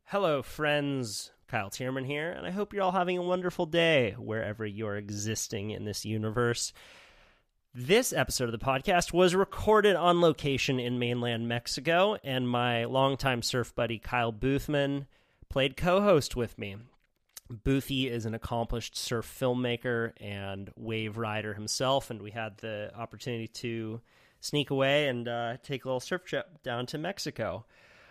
Hello, friends. Kyle Tierman here, and I hope you're all having a wonderful day wherever you're existing in this universe. This episode of the podcast was recorded on location in mainland Mexico, and my longtime surf buddy Kyle Boothman played co-host with me. Boothy is an accomplished surf filmmaker and wave rider himself, and we had the opportunity to sneak away and take a little surf trip down to Mexico.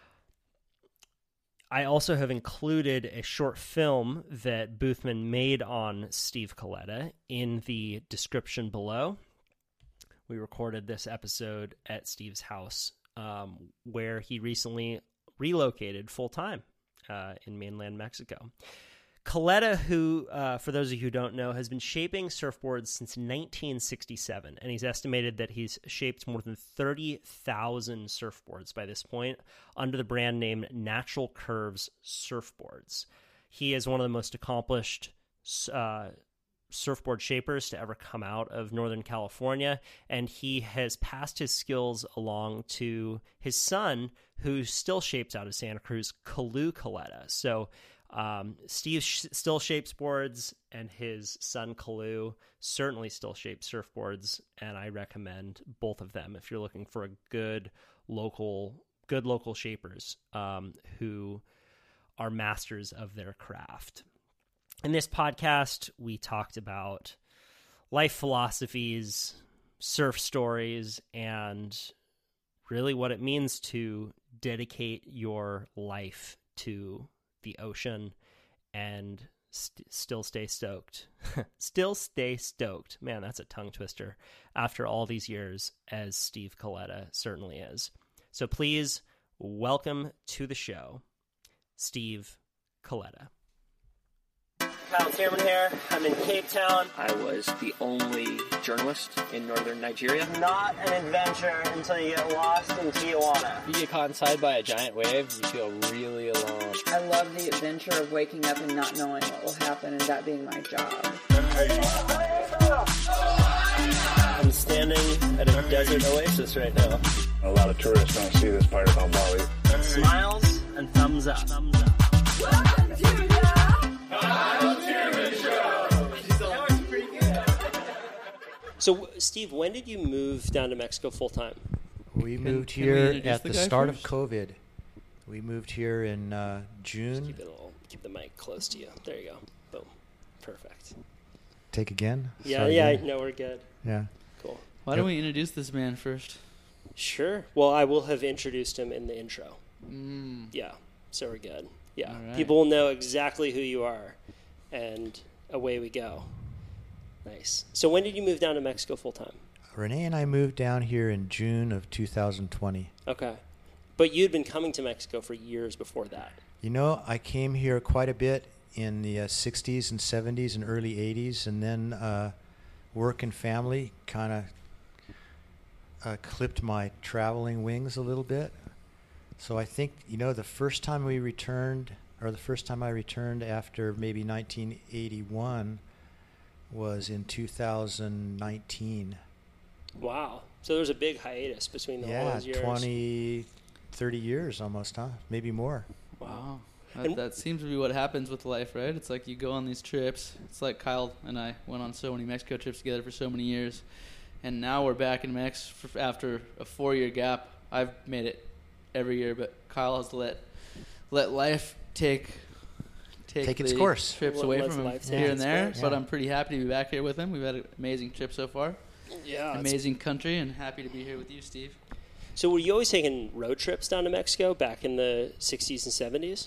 I also have included a short film that Boothman made on Steve Coletta in the description below. We recorded this episode at Steve's house, where he recently relocated full-time in mainland Mexico. Coletta, who, for those of you who don't know, has been shaping surfboards since 1967, and he's estimated that he's shaped more than 30,000 surfboards by this point under the brand name Natural Curves Surfboards. He is one of the most accomplished surfboard shapers to ever come out of Northern California, and he has passed his skills along to his son, who still shapes out of Santa Cruz, Kalu Coletta. So Steve still shapes boards, and his son Kalu certainly still shapes surfboards, and I recommend both of them if you're looking for a good local shapers who are masters of their craft. In this podcast, we talked about life philosophies, surf stories, and really what it means to dedicate your life to the ocean and still stay stoked. Still stay stoked. Man, that's a tongue twister after all these years, as Steve Coletta certainly is. So please welcome to the show, Steve Coletta. Kyle Tierman here. I'm in Cape Town. I was the only journalist in northern Nigeria. Not an adventure until you get lost in Tijuana. You get caught inside by a giant wave, you feel really alone. I love the adventure of waking up and not knowing what will happen, and that being my job. I'm standing at a desert oasis right now. A lot of tourists don't see this part about Bali. Smiles and thumbs up. Welcome to the Kyle Tierman Show. That was pretty good. So, Steve, when did you move down to Mexico full time? We moved here at the start of COVID. We moved here in June. Keep the mic close to you. There you go. Boom. Perfect. Take again? Yeah, Sorry, yeah. again. No, we're good. Yeah. Cool. Why don't we introduce this man first? Sure. Well, I will have introduced him in the intro. Yeah. So we're good. Yeah. All right. People will know exactly who you are, and away we go. Nice. So when did you move down to Mexico full time? Renee and I moved down here in June of 2020. Okay. But you'd been coming to Mexico for years before that. You know, I came here quite a bit in the 60s and 70s and early 80s, and then work and family kind of clipped my traveling wings a little bit. So I think, the first time I returned after maybe 1981 was in 2019. Wow. So there was a big hiatus between all those years. 20, 30 years almost, huh? Maybe more. Wow. That seems to be what happens with life, right? It's like you go on these trips. It's like Kyle and I went on so many Mexico trips together for so many years. And now we're back in Mex after a 4-year gap. I've made it every year, but Kyle has to let life take its course. Trips away from him here and there. Yeah. But I'm pretty happy to be back here with him. We've had an amazing trip so far. Yeah. Amazing country, and happy to be here with you, Steve. So were you always taking road trips down to Mexico back in the 60s and 70s?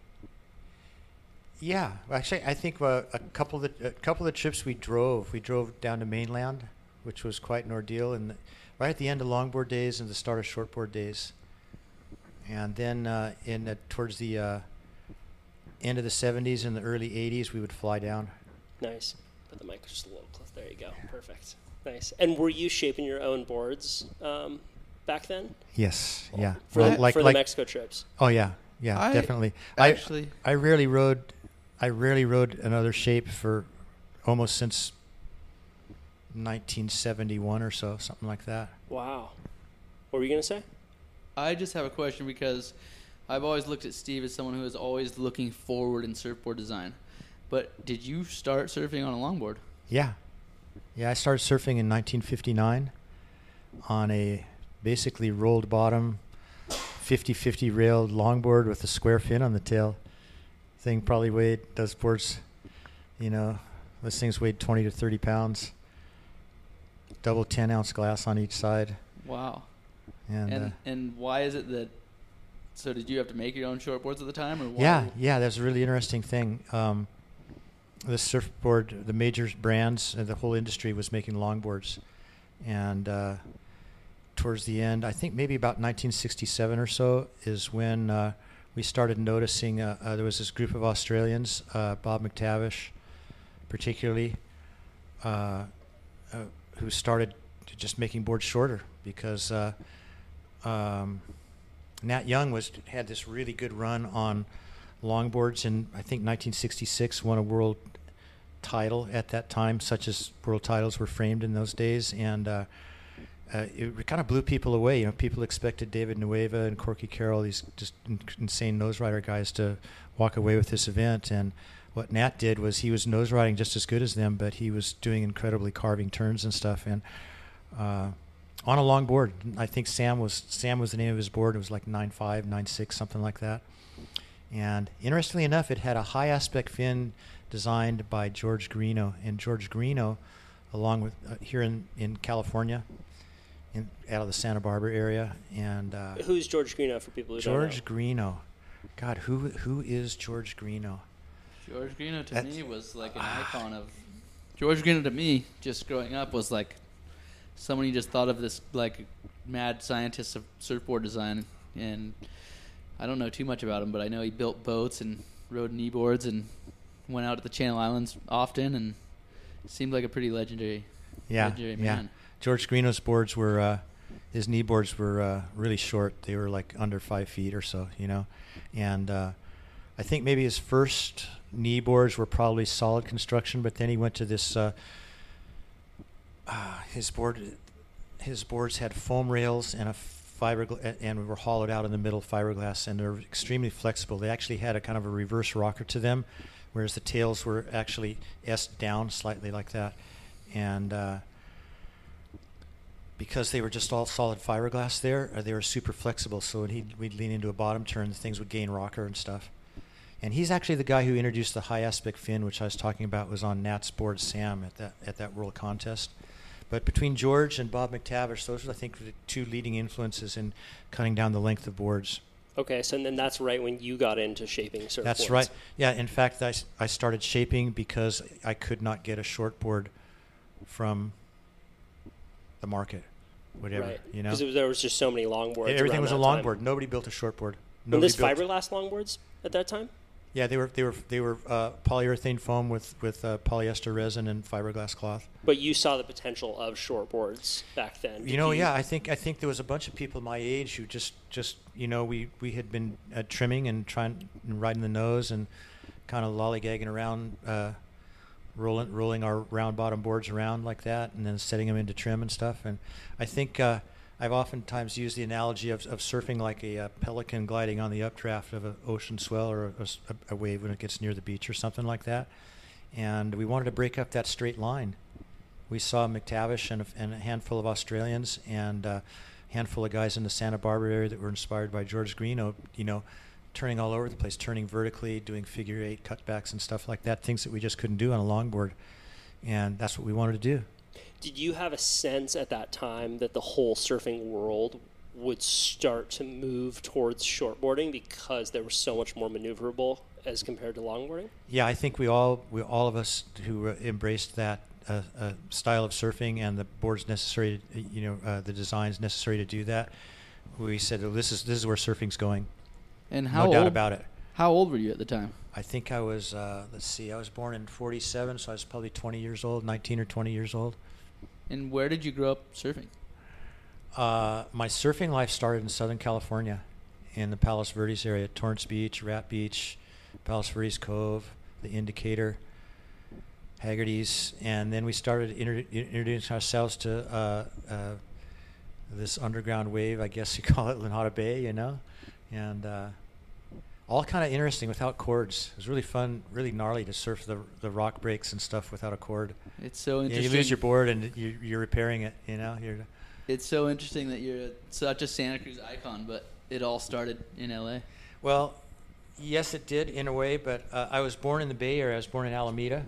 Yeah, actually, I think a couple of the trips we drove down to mainland, which was quite an ordeal, and right at the end of longboard days and the start of shortboard days, and then towards the end of the 70s and the early 80s, we would fly down. Nice. Put the mic just a little close. There you go. Perfect. Nice. And were you shaping your own boards back then? Yes. Yeah. For the Mexico trips. Oh yeah. Yeah. Definitely. I rarely rode another shape for almost since 1971 or so, something like that. Wow. What were you gonna say? I just have a question because I've always looked at Steve as someone who is always looking forward in surfboard design. But did you start surfing on a longboard? Yeah. Yeah, I started surfing in 1959 on a basically rolled bottom 50-50 railed longboard with a square fin on the tail. Thing probably weighed, those boards, those things weighed 20 to 30 pounds. Double 10-ounce glass on each side. Wow. And why is it that, so did you have to make your own shortboards at the time? Or why? Yeah, that's a really interesting thing. The surfboard, the major brands, the whole industry was making longboards. And towards the end, I think maybe about 1967 or so, is when we started noticing there was this group of Australians, Bob McTavish particularly, who started just making boards shorter because Nat Young had this really good run on longboards, and I think 1966 won a world title at that time, such as world titles were framed in those days, and it kind of blew people away. People expected David Nueva and Corky Carroll, these just insane nose rider guys, to walk away with this event. And what Nat did was he was nose riding just as good as them, but he was doing incredibly carving turns and stuff. And on a long board, I think Sam was the name of his board. It was like 9.5, 9.6, something like that. And interestingly enough, it had a high aspect fin designed by George Greeno. And George Greeno, along with here in California, out of the Santa Barbara area. And who's George Greeno for people who don't know? George Greeno. God, who is George Greeno? George Greeno to me was like an icon of... George Greeno to me, just growing up, was like someone you just thought of this like mad scientist of surfboard design. And I don't know too much about him, but I know he built boats and rode kneeboards and went out to the Channel Islands often, and seemed like a pretty legendary man. George Greeno's boards were, his knee boards were really short. They were like under 5 feet or so, And I think maybe his first knee boards were probably solid construction, but then he went to this, his boards had foam rails and and were hollowed out in the middle, fiberglass, and they're extremely flexible. They actually had a kind of a reverse rocker to them, whereas the tails were actually S down slightly like that. And because they were just all solid fiberglass there, they were super flexible. So when we'd lean into a bottom turn, the things would gain rocker and stuff. And he's actually the guy who introduced the high aspect fin, which I was talking about, was on Nat's board Sam at that world contest. But between George and Bob McTavish, those are, I think, the two leading influences in cutting down the length of boards. Okay, so then that's right when you got into shaping surfboards. That's right. Yeah, in fact, I started shaping because I could not get a shortboard from the market, whatever. Right, because there was just so many longboards. Everything was a longboard. Time. Nobody built a shortboard. Were this fiberglass longboards at that time? Yeah, they were polyurethane foam with polyester resin and fiberglass cloth. But you saw the potential of shortboards back then. Yeah, I think there was a bunch of people my age who just we had been trimming and trying and riding the nose and kind of lollygagging around, rolling our round bottom boards around like that, and then setting them into trim and stuff. And I think I've oftentimes used the analogy of surfing like a pelican gliding on the updraft of an ocean swell or a wave when it gets near the beach or something like that. And we wanted to break up that straight line. We saw McTavish and a handful of Australians and a handful of guys in the Santa Barbara area that were inspired by George Greeno, turning all over the place, turning vertically, doing figure eight cutbacks and stuff like that, things that we just couldn't do on a longboard. And that's what we wanted to do. Did you have a sense at that time that the whole surfing world would start to move towards shortboarding because they were so much more maneuverable as compared to longboarding? Yeah, I think we all of us who embraced that style of surfing and the boards necessary, the designs necessary to do that, we said, this is where surfing's going. And how no doubt about it. How old were you at the time? I think I was, I was born in 47, so I was probably 20 years old, 19 or 20 years old. And where did you grow up surfing? My surfing life started in Southern California, in the Palos Verdes area, Torrance Beach, Rat Beach, Palos Verdes Cove, the Indicator, Haggerty's, and then we started introducing ourselves to this underground wave, I guess you call it, Lanhada Bay, and all kind of interesting without cords. It was really fun, really gnarly to surf the rock breaks and stuff without a cord. It's so Yeah, interesting. you lose your board and you're repairing it. You know, It's so interesting that you're such a Santa Cruz icon, but it all started in LA. Well, yes, it did in a way, but I was born in the Bay Area. I was born in Alameda.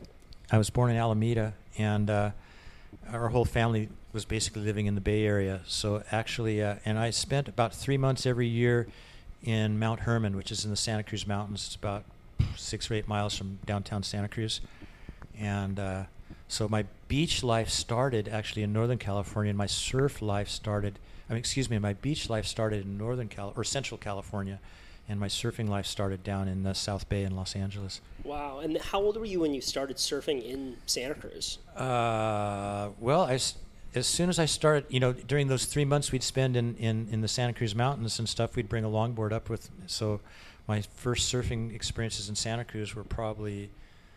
And our whole family was basically living in the Bay Area. So actually, and I spent about 3 months every year in Mount Herman, which is in the Santa Cruz Mountains. It's about 6 or 8 miles from downtown Santa Cruz. And so my beach life started actually in Northern California, and my surf life started, my beach life started in Central California, and my surfing life started down in the South Bay in Los Angeles. Wow. And how old were you when you started surfing in Santa Cruz? Well, as soon as I started, during those 3 months we'd spend in the Santa Cruz Mountains and stuff, we'd bring a longboard up with. So my first surfing experiences in Santa Cruz were probably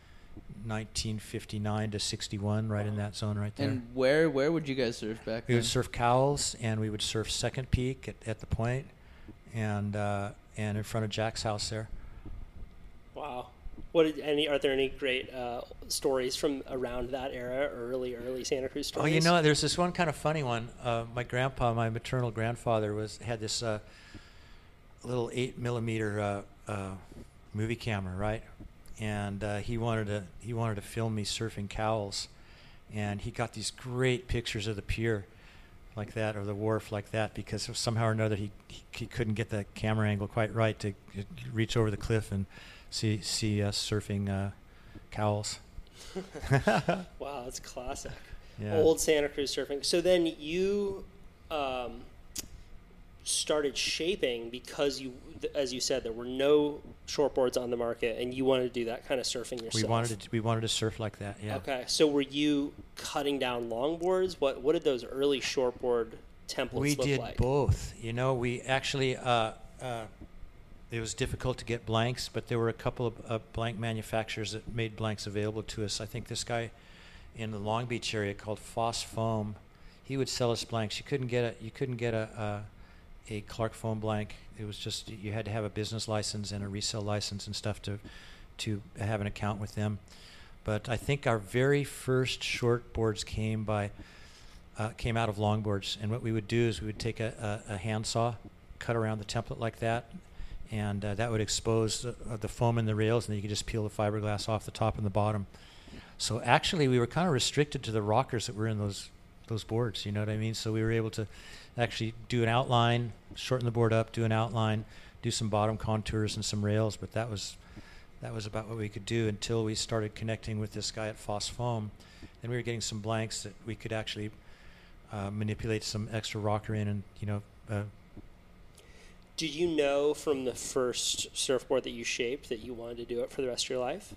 1959 to 61, right in that zone right there. And where would you guys surf back We then? would surf Cowles, and we would surf Second Peak at the point, and in front of Jack's house there. Wow. Are there any great stories from around that era, early Santa Cruz stories? There's this one kind of funny one. My grandpa, my maternal grandfather, had this little 8mm movie camera, right? And he wanted to film me surfing Cowles, and he got these great pictures of the pier like that, or the wharf like that, because somehow or another he couldn't get the camera angle quite right to reach over the cliff and see us surfing Cowles. Wow, that's classic. Yeah. Old Santa Cruz surfing. So then you started shaping because as you said, there were no shortboards on the market, and you wanted to do that kind of surfing yourself. We wanted to surf like that. Yeah. Okay. So were you cutting down longboards? What did those early shortboard templates look like? We did both. We actually it was difficult to get blanks, but there were a couple of blank manufacturers that made blanks available to us. I think this guy in the Long Beach area called Foss Foam, he would sell us blanks. You couldn't get a Clark foam blank. It was just, you had to have a business license and a resale license and stuff to have an account with them. But I think our very first shortboards came out of longboards, and what we would do is we would take a handsaw, cut around the template like that, and that would expose the foam in the rails, and then you could just peel the fiberglass off the top and the bottom. So actually we were kind of restricted to the rockers that were in those boards, you know what I mean? So we were able to actually do an outline, shorten the board up, do an outline, do some bottom contours and some rails, but that was about what we could do until we started connecting with this guy at Foss Foam. Then we were getting some blanks that we could actually manipulate some extra rocker in, and Did you know from the first surfboard that you shaped that you wanted to do it for the rest of your life?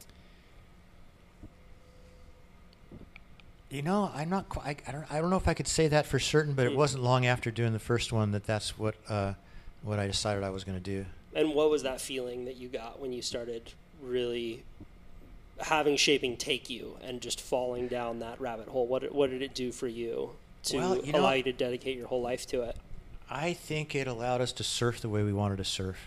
I'm not quite. I don't know if I could say that for certain, but it wasn't long after doing the first one that's what I decided I was going to do. And what was that feeling that you got when you started really having shaping take you and just falling down that rabbit hole? What did it do for you to allow you to dedicate your whole life to it? I think it allowed us to surf the way we wanted to surf.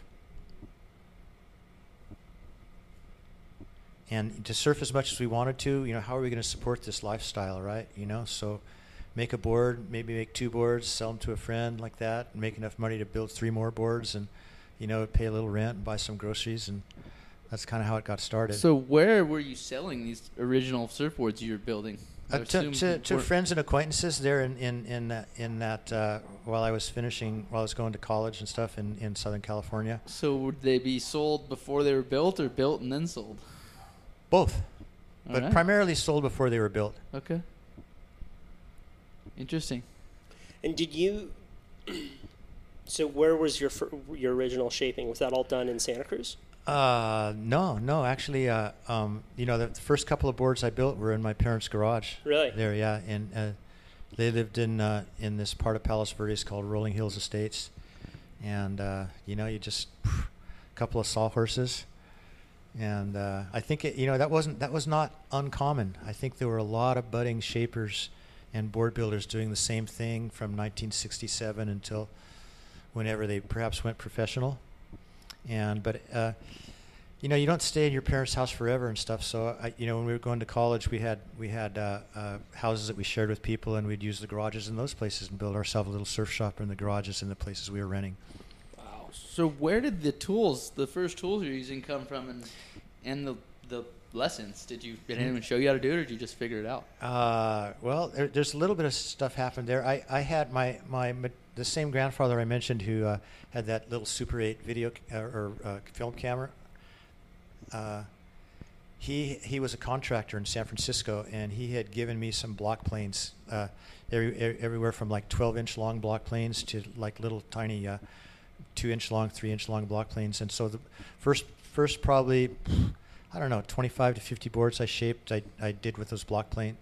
And to surf as much as we wanted to, how are we going to support this lifestyle, right? So make a board, maybe make 2 boards, sell them to a friend like that, and make enough money to build 3 more boards and, pay a little rent and buy some groceries. And that's kind of how it got started. So where were you selling these original surfboards you were building? To friends and acquaintances there in that while I was going to college and stuff in Southern California. So would they be sold before they were built, or built and then sold? Both, but right. Primarily sold before they were built. Okay. Interesting. And did you? So where was your original shaping? Was that all done in Santa Cruz? No. Actually, the first couple of boards I built were in my parents' garage. Really? There, yeah. And they lived in this part of Palos Verdes called Rolling Hills Estates, and you just a couple of sawhorses. And I think that was not uncommon. I think there were a lot of budding shapers and board builders doing the same thing from 1967 until whenever they perhaps went professional. But you don't stay in your parents' house forever and stuff. So when we were going to college, we had houses that we shared with people, and we'd use the garages in those places and build ourselves a little surf shop in the garages in the places we were renting. Wow. So where did the first tools you're using come from, and the lessons? Did anyone show you how to do it, or did you just figure it out? Well, there's a little bit of stuff happened there. I had the same grandfather I mentioned who had that little Super 8 video film camera. He was a contractor in San Francisco, and he had given me some block planes, everywhere from like 12-inch long block planes to like little tiny 2-inch long, 3-inch long block planes. And so the first probably, I don't know, 25 to 50 boards I shaped, I did with those block planes.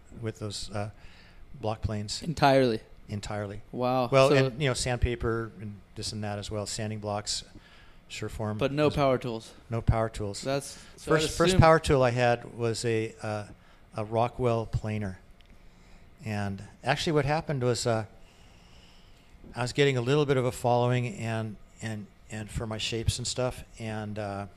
Entirely. Wow. Well, so, and sandpaper and this and that as well, sanding blocks. Sureform, but no power tools. No power tools. That's first power tool I had was a Rockwell planer, and actually what happened was I was getting a little bit of a following and for my shapes and stuff, and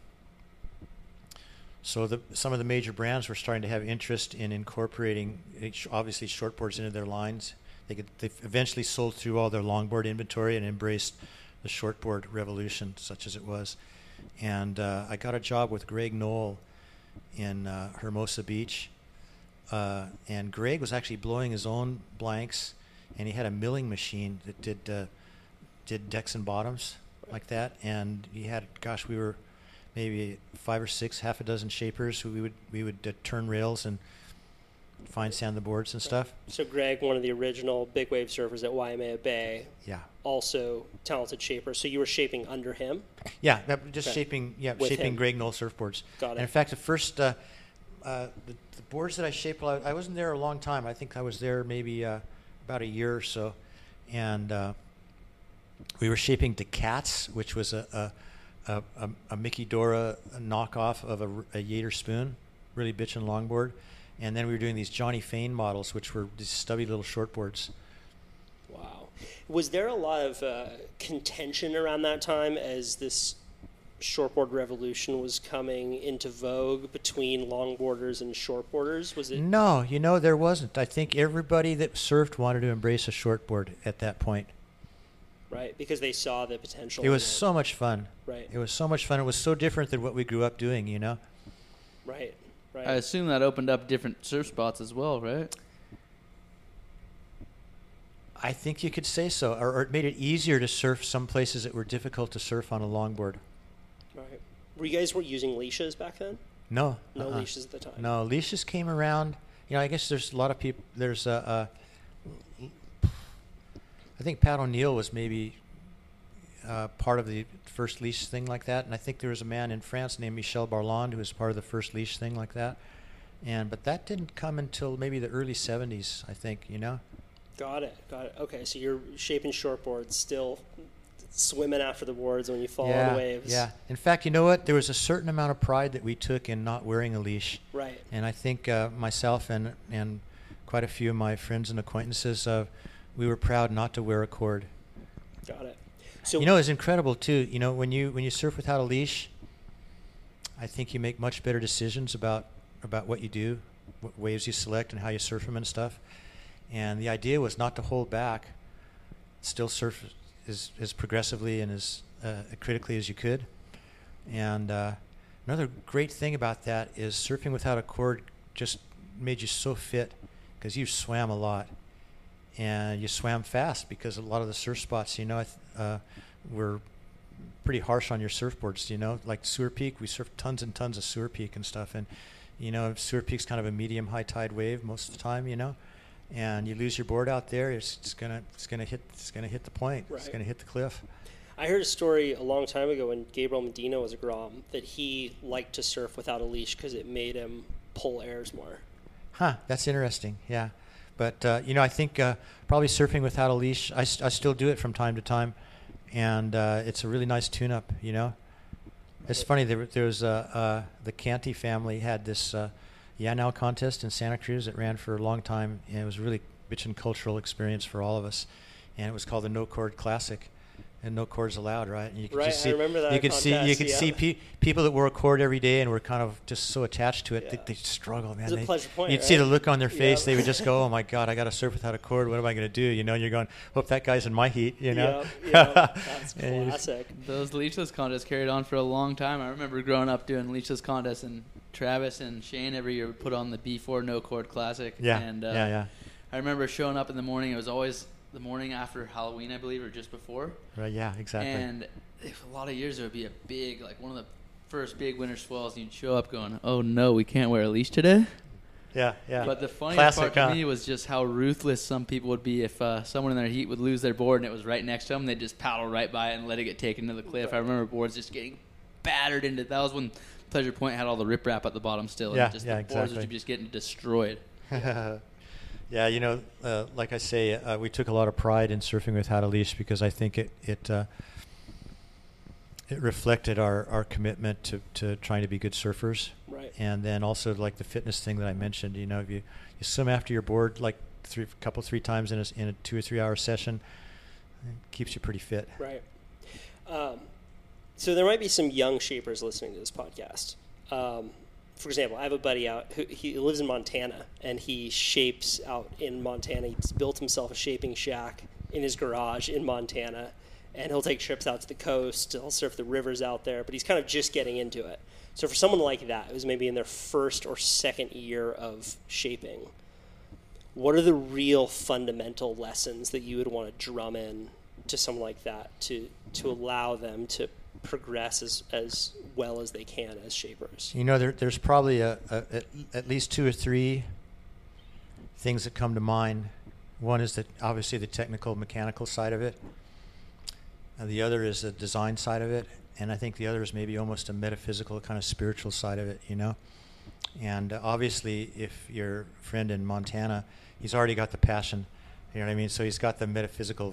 so some of the major brands were starting to have interest in incorporating obviously shortboards into their lines. They eventually sold through all their longboard inventory and embraced the shortboard revolution, such as it was. And I got a job with Greg Knoll in Hermosa Beach. And Greg was actually blowing his own blanks, and he had a milling machine that did decks and bottoms like that. And he had, we were maybe 5 or 6, half a dozen shapers who we would turn rails and fine sand the boards and stuff. So Greg, one of the original big wave surfers at Waimea Bay. Yeah. Also talented shaper. So you were shaping under him? Yeah, shaping Greg Knoll surfboards. Got it. And in fact, the first the boards that I shaped, I wasn't there a long time. I think I was there maybe about a year or so, and we were shaping Decats, which was a Mickey Dora knockoff of a Yater spoon, really bitchin' longboard. And then we were doing these Johnny Fane models, which were these stubby little shortboards. Wow. Was there a lot of contention around that time as this shortboard revolution was coming into vogue between longboarders and shortboarders? Was it? No, there wasn't. I think everybody that surfed wanted to embrace a shortboard at that point. Right, because they saw the potential. It was so much fun. Right. It was so much fun. It was so different than what we grew up doing, Right. Right. I assume that opened up different surf spots as well, right? I think you could say so, or it made it easier to surf some places that were difficult to surf on a longboard. Right. Were you guys using leashes back then? No. No leashes at the time? No, leashes came around. I guess there's a lot of people. There's I think Pat O'Neill was maybe part of the first leash thing like that, and I think there was a man in France named Michel Barland who was part of the first leash thing like that, but that didn't come until maybe the early 70s, I think. Got it. Okay, so you're shaping shortboards, still swimming after the boards when you fall on waves. Yeah. In fact, you know what? There was a certain amount of pride that we took in not wearing a leash. Right. And I think myself and quite a few of my friends and acquaintances, we were proud not to wear a cord. Got it. So it's incredible too. When you surf without a leash, I think you make much better decisions about what you do, what waves you select, and how you surf them and stuff. And the idea was not to hold back, still surf as progressively and as critically as you could. And another great thing about that is surfing without a cord just made you so fit because you swam a lot. And you swam fast because a lot of the surf spots, were pretty harsh on your surfboards, like Sewer Peak. We surfed tons and tons of Sewer Peak and stuff. And, Sewer Peak's kind of a medium high tide wave most of the time, and you lose your board out there, it's gonna hit the point. Right. It's gonna hit the cliff. I heard a story a long time ago when Gabriel Medina was a Grom that he liked to surf without a leash because it made him pull airs more. Huh, that's interesting. Yeah. But, I think probably surfing without a leash, I still do it from time to time, and it's a really nice tune-up, It's funny, there was the Canty family had this Now contest in Santa Cruz that ran for a long time, and it was a really bitchin' cultural experience for all of us, and it was called the No Cord Classic, and no cords allowed, right? And you could Right, just see, I remember that you could contest, see people that wore a cord every day and were kind of just so attached to it, they struggle, man. It's a pleasure point, You'd right? see the look on their face. Yep. They would just go, "Oh my God, I got to surf without a cord. What am I going to do?" You know, and you're going, "Hope that guy's in my heat." You know, Yep, that's classic. Those leashless contests carried on for a long time. I remember growing up doing leashless contests, and Travis and Shane every year would put on the B4 No Cord Classic. Yeah, And yeah. I remember showing up in the morning. It was always the morning after Halloween, I believe, or just before. Right, yeah, exactly. And a lot of years there would be a big, like one of the first big winter swells, and you'd show up going, "Oh no, we can't wear a leash today." Yeah. But the funniest part to me was just how ruthless some people would be if someone in their heat would lose their board and it was right next to them. They'd just paddle right by it and let it get taken to the cliff. I remember boards just getting battered into. That was when Pleasure Point had all the riprap at the bottom still. Yeah, and just yeah, the boards exactly. would just getting destroyed. Yeah, you know, like I say, we took a lot of pride in surfing without a leash because I think it reflected our commitment to trying to be good surfers. Right. And then also like the fitness thing that I mentioned. You know, if you swim after your board like three times in a 2 or 3 hour session, it keeps you pretty fit. Right. So there might be some young shapers listening to this podcast. For example, I have a buddy out who he lives in Montana, and he shapes out in Montana. He's built himself a shaping shack in his garage in Montana, and he'll take trips out to the coast. He'll surf the rivers out there, but he's kind of just getting into it. So for someone like that, who's maybe in their first or second year of shaping, what are the real fundamental lessons that you would want to drum in to someone like that to allow them to progress as well as they can as shapers? You know, there's probably at least 2 or 3 things that come to mind. One is that obviously the technical, mechanical side of it. The other is the design side of it. And I think the other is maybe almost a metaphysical kind of spiritual side of it, you know. And obviously, if your friend in Montana, he's already got the passion, you know what I mean? So he's got the metaphysical,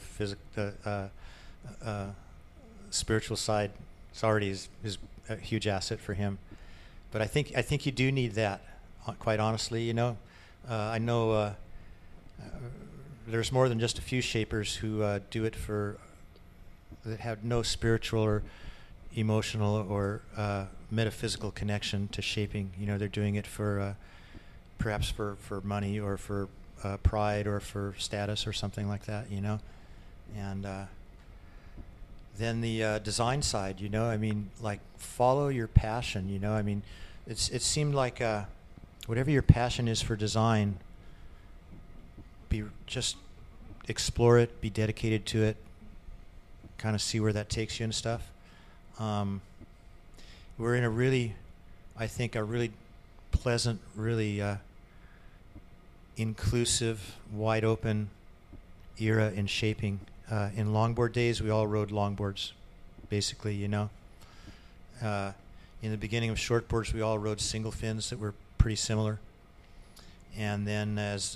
spiritual side. It's already is a huge asset for him. But I think you do need that, quite honestly, you know. I know there's more than just a few shapers who do it that have no spiritual or emotional or metaphysical connection to shaping. You know, they're doing it for perhaps for money or for pride or for status or something like that, you know. And then the design side, you know, I mean, like follow your passion, you know. I mean, it seemed like whatever your passion is for design, just explore it, be dedicated to it, kind of see where that takes you and stuff. We're in a really pleasant, really inclusive, wide open era in shaping. In longboard days, we all rode longboards, basically, you know. In the beginning of shortboards, we all rode single fins that were pretty similar. And then as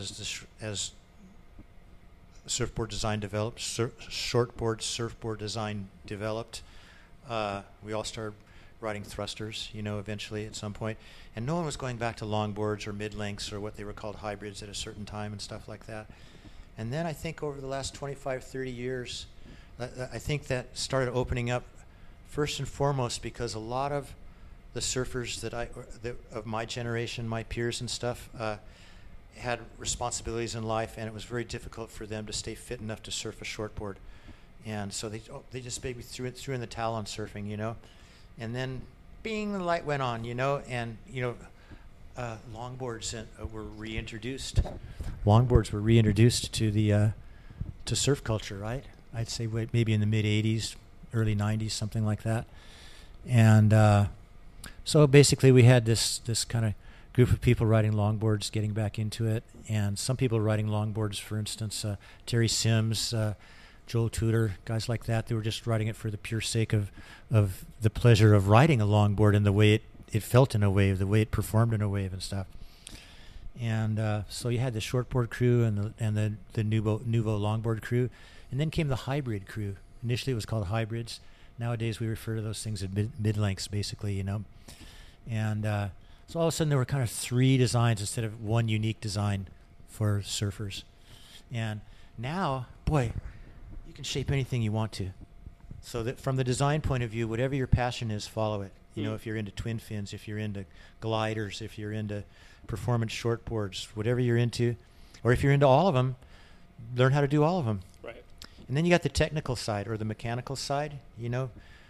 surfboard design developed, shortboard surfboard design developed, we all started riding thrusters, you know, eventually at some point. And no one was going back to longboards or mid-lengths or what they were called hybrids at a certain time and stuff like that. And then I think over the last 25, 30 years, I think that started opening up first and foremost because a lot of the surfers of my generation, my peers and stuff, had responsibilities in life, and it was very difficult for them to stay fit enough to surf a shortboard. And so they just maybe threw in the towel on surfing, you know. And then, bing, the light went on, you know, and, you know, longboards were reintroduced. Longboards were reintroduced to surf culture, right? I'd say maybe in the mid 80s, early 90s, something like that. And so basically we had this kind of group of people riding longboards, getting back into it, and some people riding longboards, for instance, Terry Sims, Joel Tudor, guys like that. They were just riding it for the pure sake of the pleasure of riding a longboard and the way it felt in a wave, the way it performed in a wave and stuff. And so you had the shortboard crew and the Nuvo longboard crew, and then came the hybrid crew. Initially it was called hybrids. Nowadays we refer to those things as mid-lengths, basically, you know. And so all of a sudden there were kind of 3 designs instead of one unique design for surfers. And now, boy, You can shape anything you want to. So that from the design point of view, whatever your passion is, follow it. You know, if you're into twin fins, if you're into gliders, if you're into performance shortboards, whatever you're into, or if you're into all of them, learn how to do all of them. Right. And then you got the technical side or the mechanical side, you know.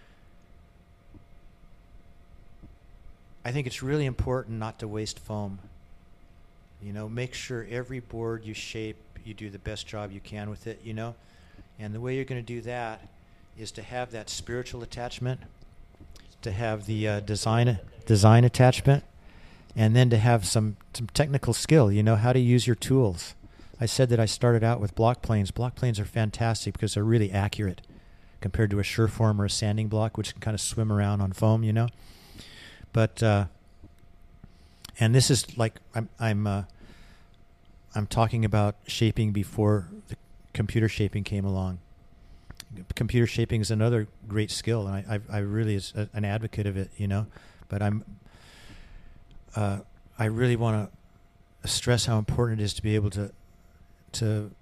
I think it's really important not to waste foam. You know, make sure every board you shape, you do the best job you can with it, you know. And the way you're going to do that is to have that spiritual attachment, to have the design attachment, and then to have some technical skill, you know, how to use your tools. I said that I started out with block planes. Block planes are fantastic because they're really accurate compared to a Surform or a sanding block, which can kind of swim around on foam, you know. But and this is like I'm talking about shaping before the computer shaping came along. Computer shaping is another great skill, and I really is an advocate of it, you know. But I really want to stress how important it is to be able to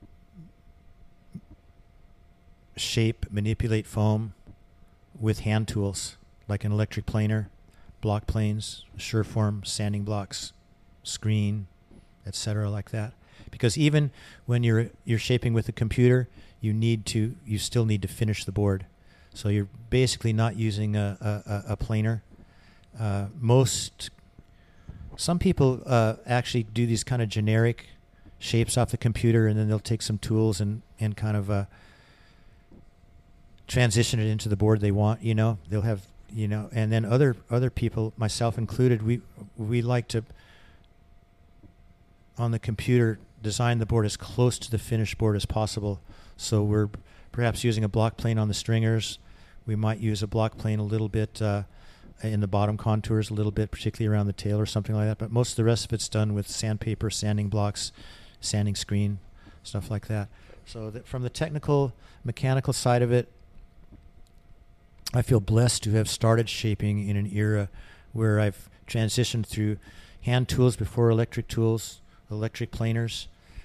shape, manipulate foam with hand tools like an electric planer, block planes, Surform, sanding blocks, screen, etc., like that. Because even when you're shaping with a computer, you still need to finish the board. So you're basically not using a planer. Some people actually do these kind of generic shapes off the computer, and then they'll take some tools and kind of transition it into the board they want. You know, they'll have, you know, and then other people, myself included, we like to on the computer design the board as close to the finished board as possible. So we're perhaps using a block plane on the stringers. We might use a block plane a little bit in the bottom contours, a little bit, particularly around the tail or something like that. But most of the rest of it's done with sandpaper, sanding blocks, sanding screen, stuff like that. So from the technical, mechanical side of it, I feel blessed to have started shaping in an era where I've transitioned through hand tools before electric tools, electric planers,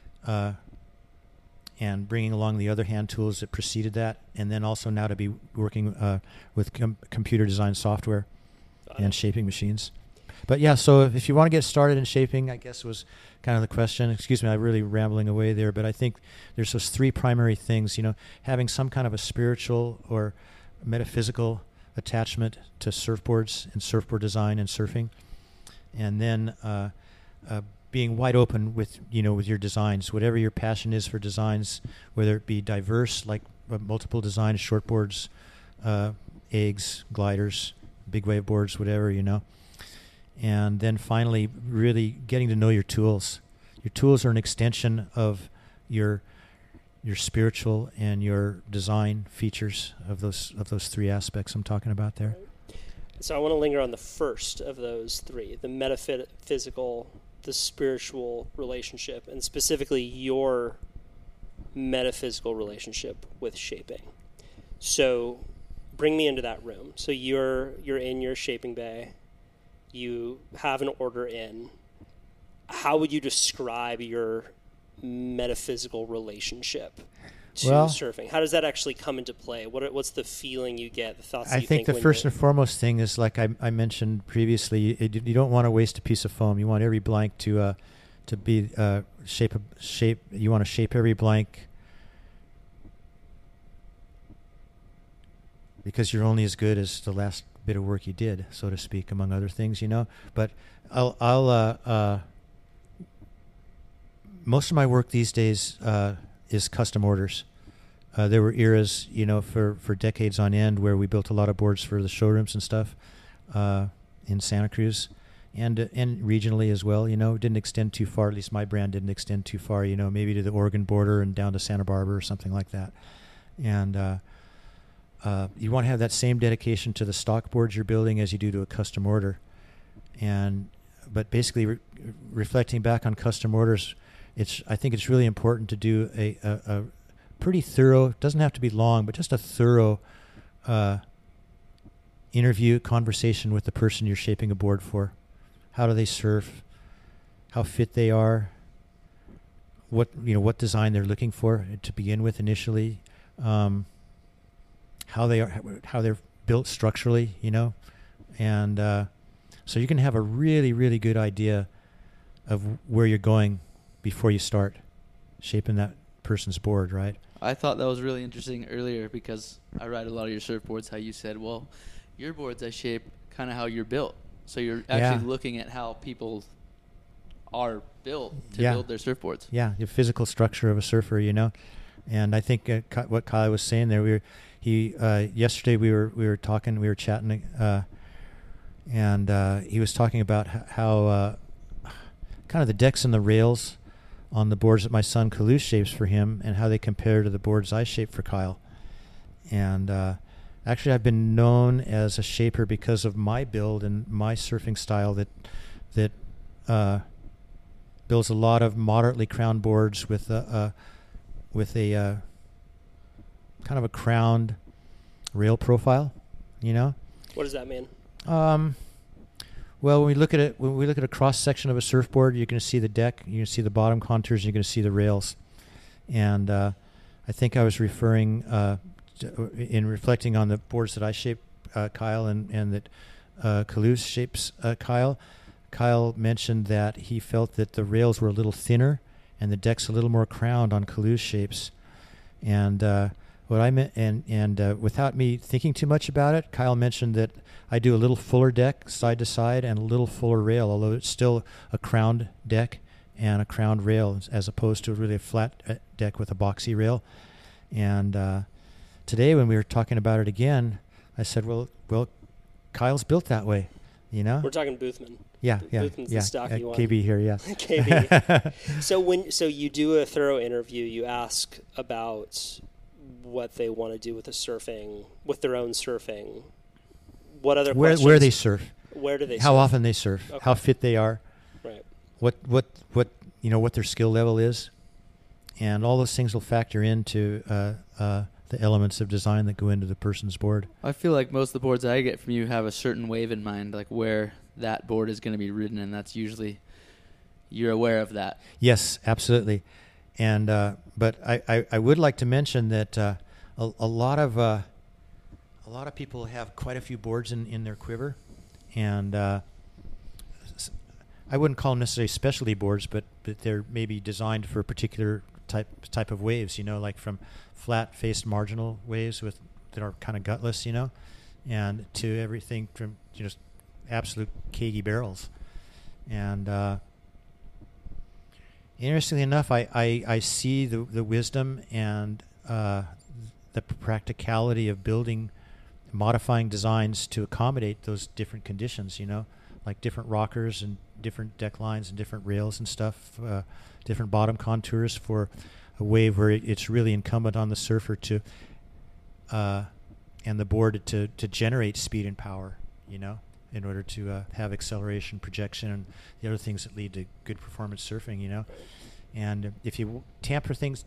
and bringing along the other hand tools that preceded that, and then also now to be working with computer design software and shaping machines. But yeah, so if you want to get started in shaping, I guess was kind of the question. Excuse me, I'm really rambling away there, but I think there's those three primary things, you know, having some kind of a spiritual or metaphysical attachment to surfboards and surfboard design and surfing, and then being wide open with your designs, whatever your passion is for designs, whether it be diverse like multiple designs, shortboards, eggs, gliders, big wave boards, whatever, you know. And then finally, really getting to know your tools. Your tools are an extension of your spiritual and your design features of those three aspects I'm talking about there. So I want to linger on the first of those three, the metaphysical, the spiritual relationship, and specifically your metaphysical relationship with shaping. So bring me into that room. So you're in your shaping bay. You have an order in. How would you describe your metaphysical relationship to surfing? How does that actually come into play? What's the feeling you get, the thoughts that you think? I think the first and foremost thing is, like I mentioned previously, you don't want to waste a piece of foam. You want every blank to be shape. You want to shape every blank because you're only as good as the last bit of work you did, so to speak, among other things, you know. But I'll most of my work these days is custom orders. There were eras, you know, for decades on end where we built a lot of boards for the showrooms and stuff in Santa Cruz and regionally as well, you know. It didn't extend too far, at least my brand didn't extend too far, you know, maybe to the Oregon border and down to Santa Barbara or something like that. And you want to have that same dedication to the stock boards you're building as you do to a custom order. But basically reflecting back on custom orders, I think it's really important to do a pretty thorough, it doesn't have to be long, but just a thorough interview, conversation with the person you're shaping a board for. How do they surf? How fit they are? What design they're looking for to begin with initially? how they're built structurally, and so you can have a really, really good idea of where you're going before you start shaping that person's board, right? I thought that was really interesting earlier because I ride a lot of your surfboards, how you said, well, your boards I shape kind of how you're built. So you're actually looking at how people are built to build their surfboards. Yeah, the physical structure of a surfer, And I think what Kyle was saying there, yesterday we were talking, we were chatting, and he was talking about how kind of the decks and the rails on the boards that my son Kalu shapes for him and how they compare to the boards I shape for Kyle. And actually I've been known as a shaper because of my build and my surfing style that builds a lot of moderately crowned boards with a kind of a crowned rail profile, What does that mean? Well, when we look at a cross section of a surfboard, you're going to see the deck, you're going to see the bottom contours, you're going to see the rails. And I think I was referring in reflecting on the boards that I shape, Kyle, and that Kalu shapes Kyle. Kyle mentioned that he felt that the rails were a little thinner and the deck's a little more crowned on Kalu's shapes. And what I meant, and without me thinking too much about it, Kyle mentioned that I do a little fuller deck side to side and a little fuller rail, although it's still a crowned deck and a crowned rail as opposed to really a flat deck with a boxy rail. And today when we were talking about it again, I said, well, Kyle's built that way, We're talking Boothman. Yeah. Boothman's the stocky one. KB here, yeah. KB. So you do a thorough interview, you ask about what they want to do with with their own surfing. What other questions? Where they surf. Where do they surf? How often they surf. Okay. How fit they are. Right. What their skill level is. And all those things will factor into the elements of design that go into the person's board. I feel like most of the boards I get from you have a certain wave in mind, like where that board is going to be ridden, and that's usually you're aware of that. Yes, absolutely. And but I would like to mention that a lot of people have quite a few boards in their quiver, and I wouldn't call them necessarily specialty boards, but they're maybe designed for a particular type of waves, like from flat-faced marginal waves that are kind of gutless, and to everything from just absolute cagey barrels. And interestingly enough, I see the wisdom and the practicality of modifying designs to accommodate those different conditions, like different rockers and different deck lines and different rails and stuff, different bottom contours for a wave where it's really incumbent on the surfer to and the board to generate speed and power, in order to have acceleration, projection, and the other things that lead to good performance surfing, And if you tamper things,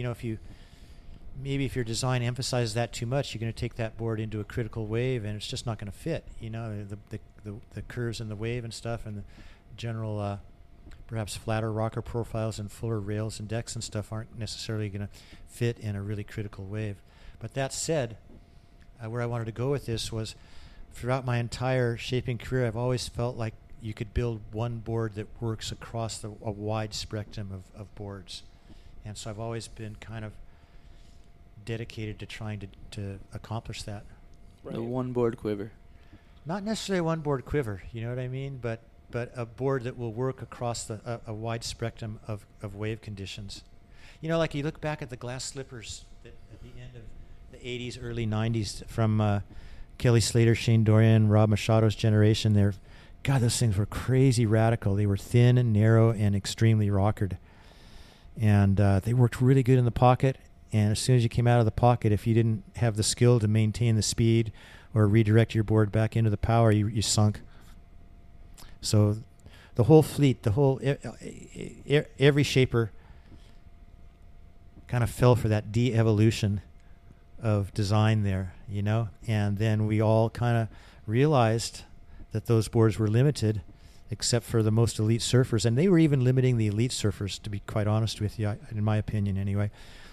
if your design emphasizes that too much, you're going to take that board into a critical wave, and it's just not going to fit. The curves in the wave and stuff, and the general perhaps flatter rocker profiles and fuller rails and decks and stuff aren't necessarily going to fit in a really critical wave. But that said, where I wanted to go with this was, throughout my entire shaping career, I've always felt like you could build one board that works across a wide spectrum of boards. And so I've always been kind of dedicated to trying to accomplish that. Right. The one board quiver. Not necessarily a one board quiver, you know what I mean? But a board that will work across a wide spectrum of wave conditions. Like you look back at the glass slippers at the end of the 80s, early 90s from Kelly Slater, Shane Dorian, Rob Machado's generation. Those things were crazy radical. They were thin and narrow and extremely rockered. And they worked really good in the pocket. And as soon as you came out of the pocket, if you didn't have the skill to maintain the speed or redirect your board back into the power, you sunk. So the whole fleet, every shaper kind of fell for that de-evolution of design there, and then we all kind of realized that those boards were limited except for the most elite surfers, and they were even limiting the elite surfers, to be quite honest with you, in my opinion anyway.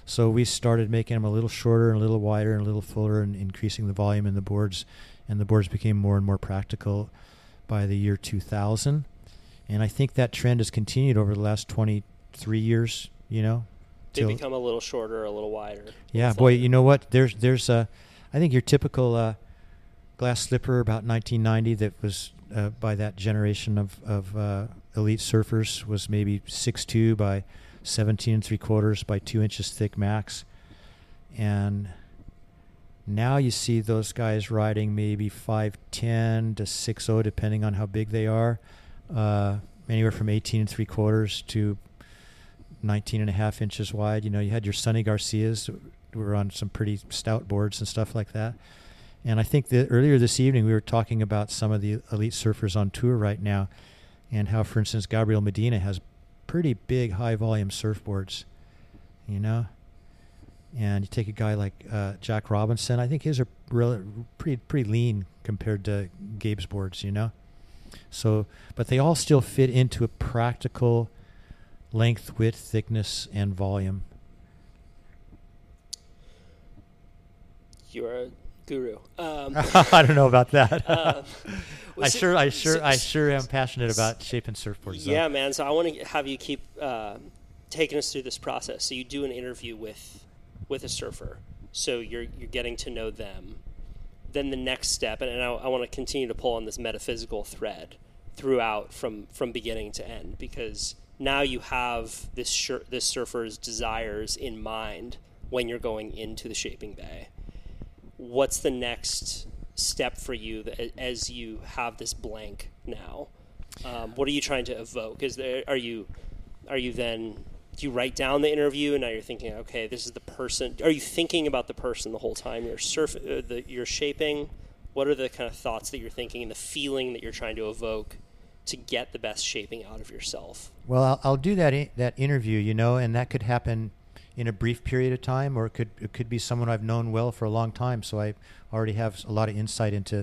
So we started making them a little shorter and a little wider and a little fuller and increasing the volume in the boards. And the boards became more and more practical by the year 2000. And I think that trend has continued over the last 23 years, you know. They become a little shorter, a little wider. Yeah, boy, you know what? There's I think your typical glass slipper about 1990 that was by that generation of elite surfers was maybe 6'2" by 17 3/4 by 2 inches thick max. And now you see those guys riding maybe 5'10" to 6'0", depending on how big they are, anywhere from 18 3/4 to 19.5 inches wide. You know, you had your Sonny Garcias who were on some pretty stout boards and stuff like that. And I think that earlier this evening we were talking about some of the elite surfers on tour right now, and how, for instance, Gabriel Medina has pretty big, high-volume surfboards, you know. And you take a guy like Jack Robinson, I think his are pretty lean compared to Gabe's boards, you know. So, but they all still fit into a practical length, width, thickness, and volume. You are a guru. I don't know about that. I sure am passionate about shaping surfboards. Yeah, though. Man. So I want to have you keep taking us through this process. So you do an interview with a surfer. So you're getting to know them. Then the next step, and I want to continue to pull on this metaphysical thread throughout from beginning to end, because now you have this surfer's desires in mind when you're going into the shaping bay. What's the next step for you as you have this blank now? What are you trying to evoke? Are you then, do you write down the interview and now you're thinking, okay, this is the person? Are you thinking about the person the whole time you're shaping? What are the kind of thoughts that you're thinking and the feeling that you're trying to evoke to get the best shaping out of yourself? Well, I'll do that interview, you know, and that could happen in a brief period of time, or it could be someone I've known well for a long time. So I already have a lot of insight into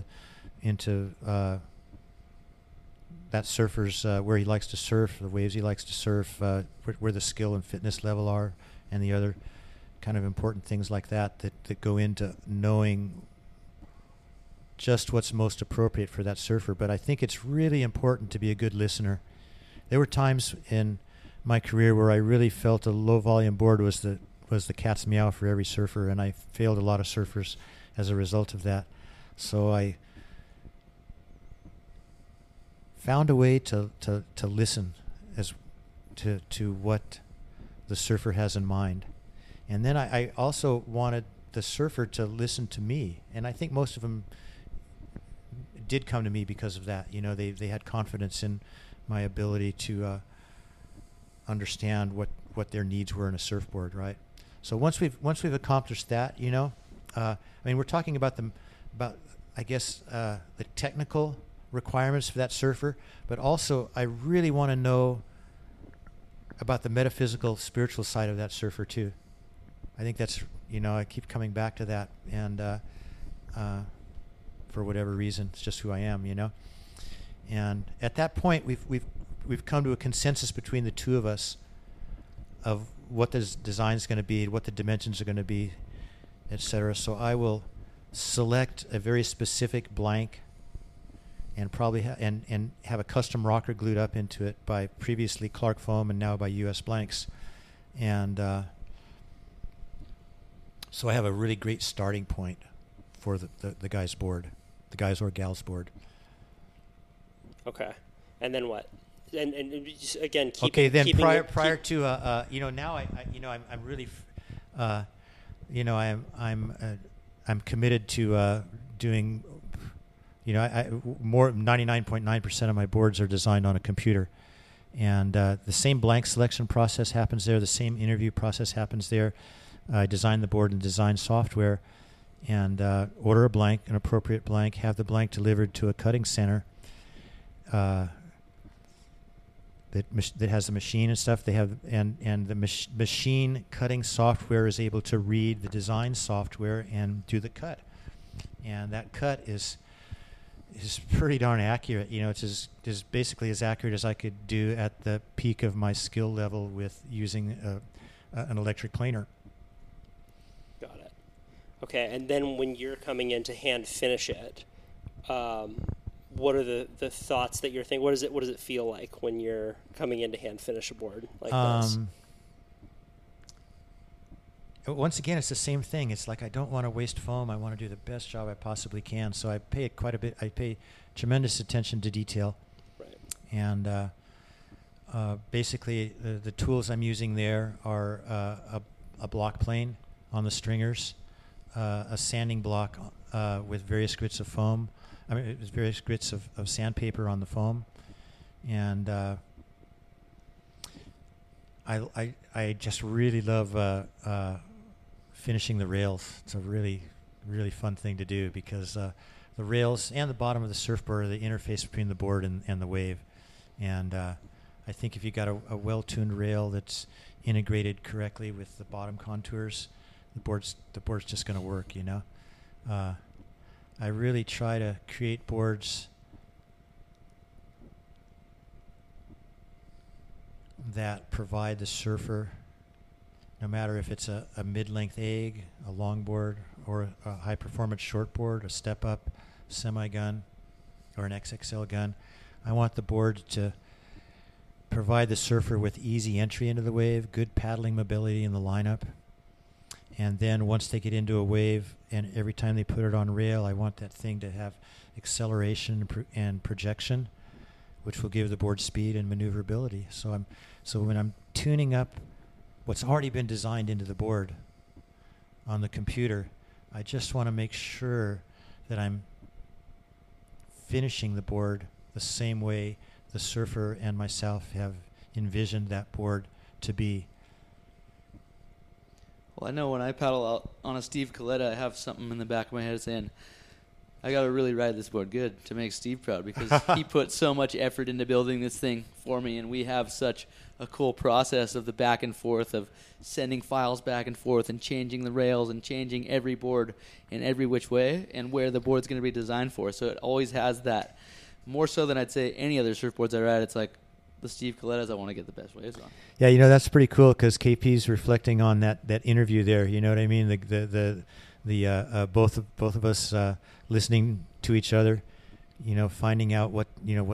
that surfer's where he likes to surf, the waves he likes to surf, where the skill and fitness level are, and the other kind of important things like that go into knowing just what's most appropriate for that surfer. But I think it's really important to be a good listener. There were times in my career where I really felt a low volume board was the cat's meow for every surfer, and I failed a lot of surfers as a result of that. So I found a way to listen as to what the surfer has in mind. And then I also wanted the surfer to listen to me, and I think most of them did come to me because of that. You know, they had confidence in my ability to understand what their needs were in a surfboard, right? So once we've accomplished that, you know, I mean, we're talking about the technical requirements for that surfer, but also I really want to know about the metaphysical, spiritual side of that surfer too. I think that's, you know, I keep coming back to that, and for whatever reason, it's just who I am, you know. And at that point, we've come to a consensus between the two of us of what the design is going to be, what the dimensions are going to be, etc. So I will select a very specific blank and probably have a custom rocker glued up into it by previously Clark Foam and now by US Blanks. And so I have a really great starting point for the guy's board, the guy's or gal's board. Okay. And then what? And just, again, prior to you know, now I'm really you know, I'm committed to doing, you know, I more 99.9% of my boards are designed on a computer, and the same blank selection process happens there, the same interview process happens there. I design the board in design software, and order a blank, an appropriate blank, have the blank delivered to a cutting center that has the machine and stuff. They have and the machine cutting software is able to read the design software and do the cut, and that cut is pretty darn accurate. You know, it's is basically as accurate as I could do at the peak of my skill level with using an electric planer. Okay, and then when you're coming in to hand finish it, what are the thoughts that you're thinking? What does it feel like when you're coming in to hand finish a board like this? Once again, it's the same thing. It's like I don't want to waste foam. I want to do the best job I possibly can. So I pay it quite a bit. I pay tremendous attention to detail. Right. And basically, the tools I'm using there are a block plane on the stringers, a sanding block with various grits of foam. Various grits of sandpaper on the foam, and I just really love finishing the rails. It's a really, really fun thing to do because the rails and the bottom of the surfboard are the interface between the board and the wave. And I think if you got a well-tuned rail that's integrated correctly with the bottom contours, the board's just going to work, you know. I really try to create boards that provide the surfer, no matter if it's a mid-length egg, a long board, or a high-performance short board, a step-up semi-gun, or an XXL gun. I want the board to provide the surfer with easy entry into the wave, good paddling mobility in the lineup. And then once they get into a wave, and every time they put it on rail, I want that thing to have acceleration and projection, which will give the board speed and maneuverability. So when I'm tuning up what's already been designed into the board on the computer, I just want to make sure that I'm finishing the board the same way the surfer and myself have envisioned that board to be. Well, I know when I paddle out on a Steve Coletta, I have something in the back of my head saying, I got to really ride this board good to make Steve proud, because he put so much effort into building this thing for me, and we have such a cool process of the back and forth of sending files back and forth and changing the rails and changing every board in every which way and where the board's going to be designed for. So it always has that, more so than I'd say any other surfboards I ride. It's like, the Steve Colettas, I want to get the best waves on. Yeah, you know, that's pretty cool because KP's reflecting on that interview there. You know what I mean? The both of us listening to each other, you know, finding out what's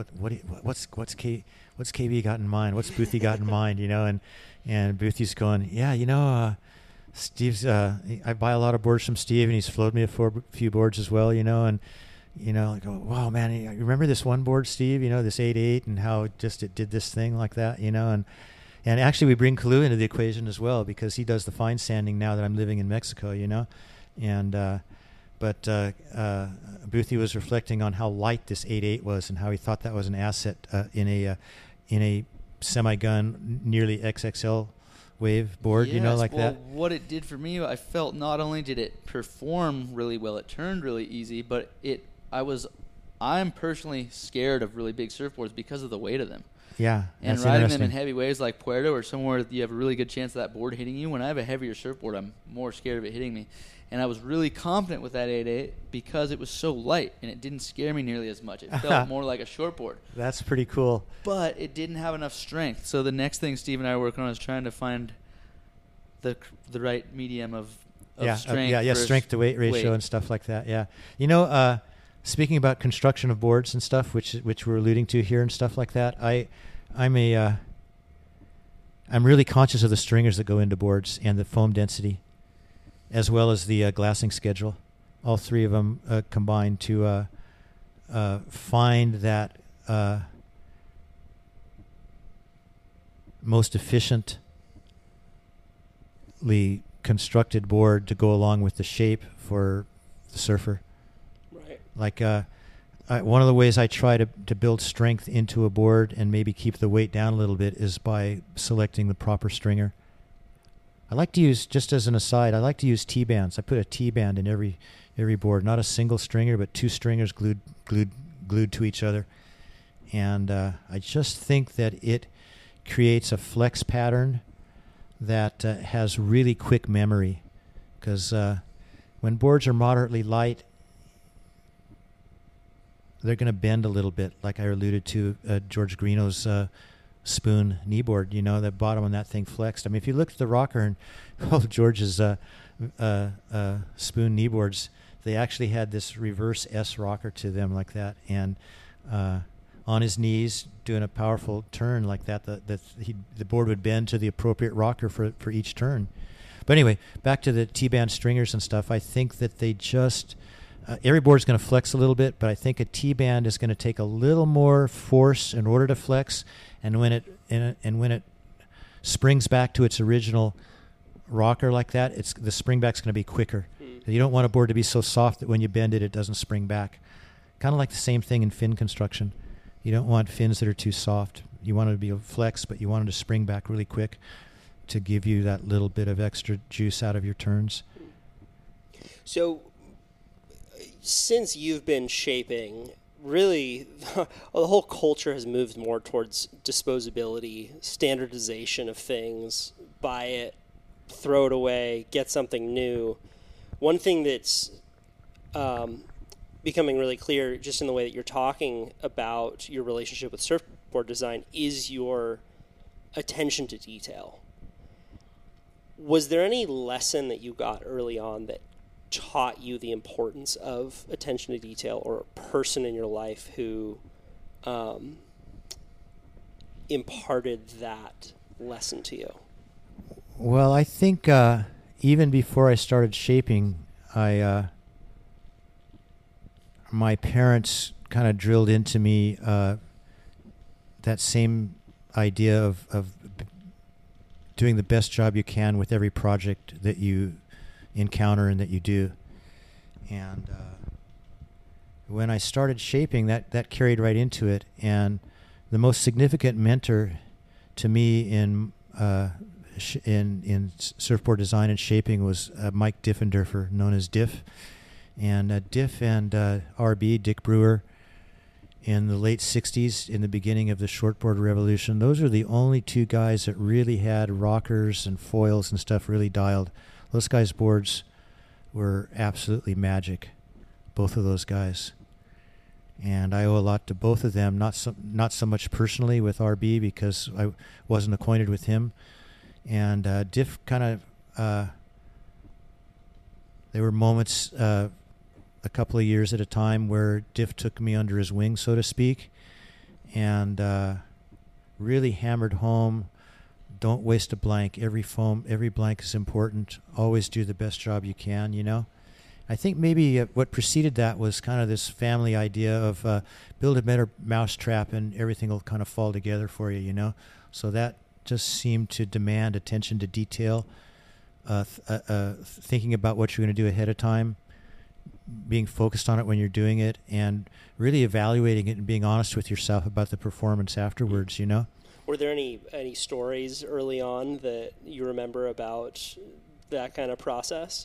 KB got in mind, what's Boothie got in mind, you know, and Boothie's going, yeah, you know, Steve's I buy a lot of boards from Steve, and he's floated me a few boards as well, you know, and you know, like, oh, wow, man, you remember this one board, Steve, you know, this 8.8 and how just it did this thing like that, you know, and actually we bring Kalu into the equation as well because he does the fine sanding now that I'm living in Mexico, you know, and but Boothie was reflecting on how light this 8.8 was and how he thought that was an asset in a semi-gun, nearly XXL wave board, yes, you know, like well, that. What it did for me, I felt not only did it perform really well, it turned really easy, but I'm personally scared of really big surfboards because of the weight of them. Yeah, and riding them in heavy waves like Puerto or somewhere you have a really good chance of that board hitting you. When I have a heavier surfboard, I'm more scared of it hitting me. And I was really confident with that 8.8 because it was so light and it didn't scare me nearly as much. It felt more like a shortboard. That's pretty cool. But it didn't have enough strength. So the next thing Steve and I are working on is trying to find the right medium of strength. Strength to weight ratio and stuff like that. Yeah, you know. Speaking about construction of boards and stuff, which we're alluding to here and stuff like that, I'm really conscious of the stringers that go into boards and the foam density, as well as the glassing schedule. All three of them combine to find that most efficiently constructed board to go along with the shape for the surfer. Like one of the ways I try to build strength into a board and maybe keep the weight down a little bit is by selecting the proper stringer. I like to use, just as an aside, I like to use T-bands. I put a T-band in every board, not a single stringer, but two stringers glued to each other. And I just think that it creates a flex pattern that has really quick memory. Because when boards are moderately light, they're going to bend a little bit, like I alluded to George Greeno's spoon kneeboard. You know, the bottom on that thing flexed. I mean, if you look at the rocker and George's Spoon kneeboards, they actually had this reverse S rocker to them like that, and on his knees doing a powerful turn like that, the board would bend to the appropriate rocker for each turn. But anyway, back to the T-band stringers and stuff. I think that they just every board's going to flex a little bit, but I think a T-band is going to take a little more force in order to flex, and when it springs back to its original rocker like that, the spring back's going to be quicker. You don't want a board to be so soft that when you bend it, it doesn't spring back. Kind of like the same thing in fin construction. You don't want fins that are too soft. You want it to be a flex, but you want it to spring back really quick to give you that little bit of extra juice out of your turns. So, since you've been shaping, really, the whole culture has moved more towards disposability, standardization of things, buy it, throw it away, get something new. One thing that's becoming really clear just in the way that you're talking about your relationship with surfboard design is your attention to detail. Was there any lesson that you got early on that taught you the importance of attention to detail, or a person in your life who imparted that lesson to you? Well, I think even before I started shaping, my parents kind of drilled into me that same idea of doing the best job you can with every project that you encounter and that you do. And when I started shaping, that carried right into it. And the most significant mentor to me in surfboard design and shaping was Mike Diffenderfer, known as Diff. And Diff and RB, Dick Brewer, in the late 60s, in the beginning of the shortboard revolution, those are the only two guys that really had rockers and foils and stuff really dialed. Those guys' boards were absolutely magic, both of those guys. And I owe a lot to both of them, not so much personally with RB because I wasn't acquainted with him. And Diff kind of, there were moments a couple of years at a time where Diff took me under his wing, so to speak, and really hammered home, don't waste a blank. Every blank is important. Always do the best job you can, you know. I think maybe what preceded that was kind of this family idea of build a better mousetrap and everything will kind of fall together for you, you know. So that just seemed to demand attention to detail, thinking about what you're going to do ahead of time, being focused on it when you're doing it, and really evaluating it and being honest with yourself about the performance afterwards, you know. Were there any stories early on that you remember about that kind of process?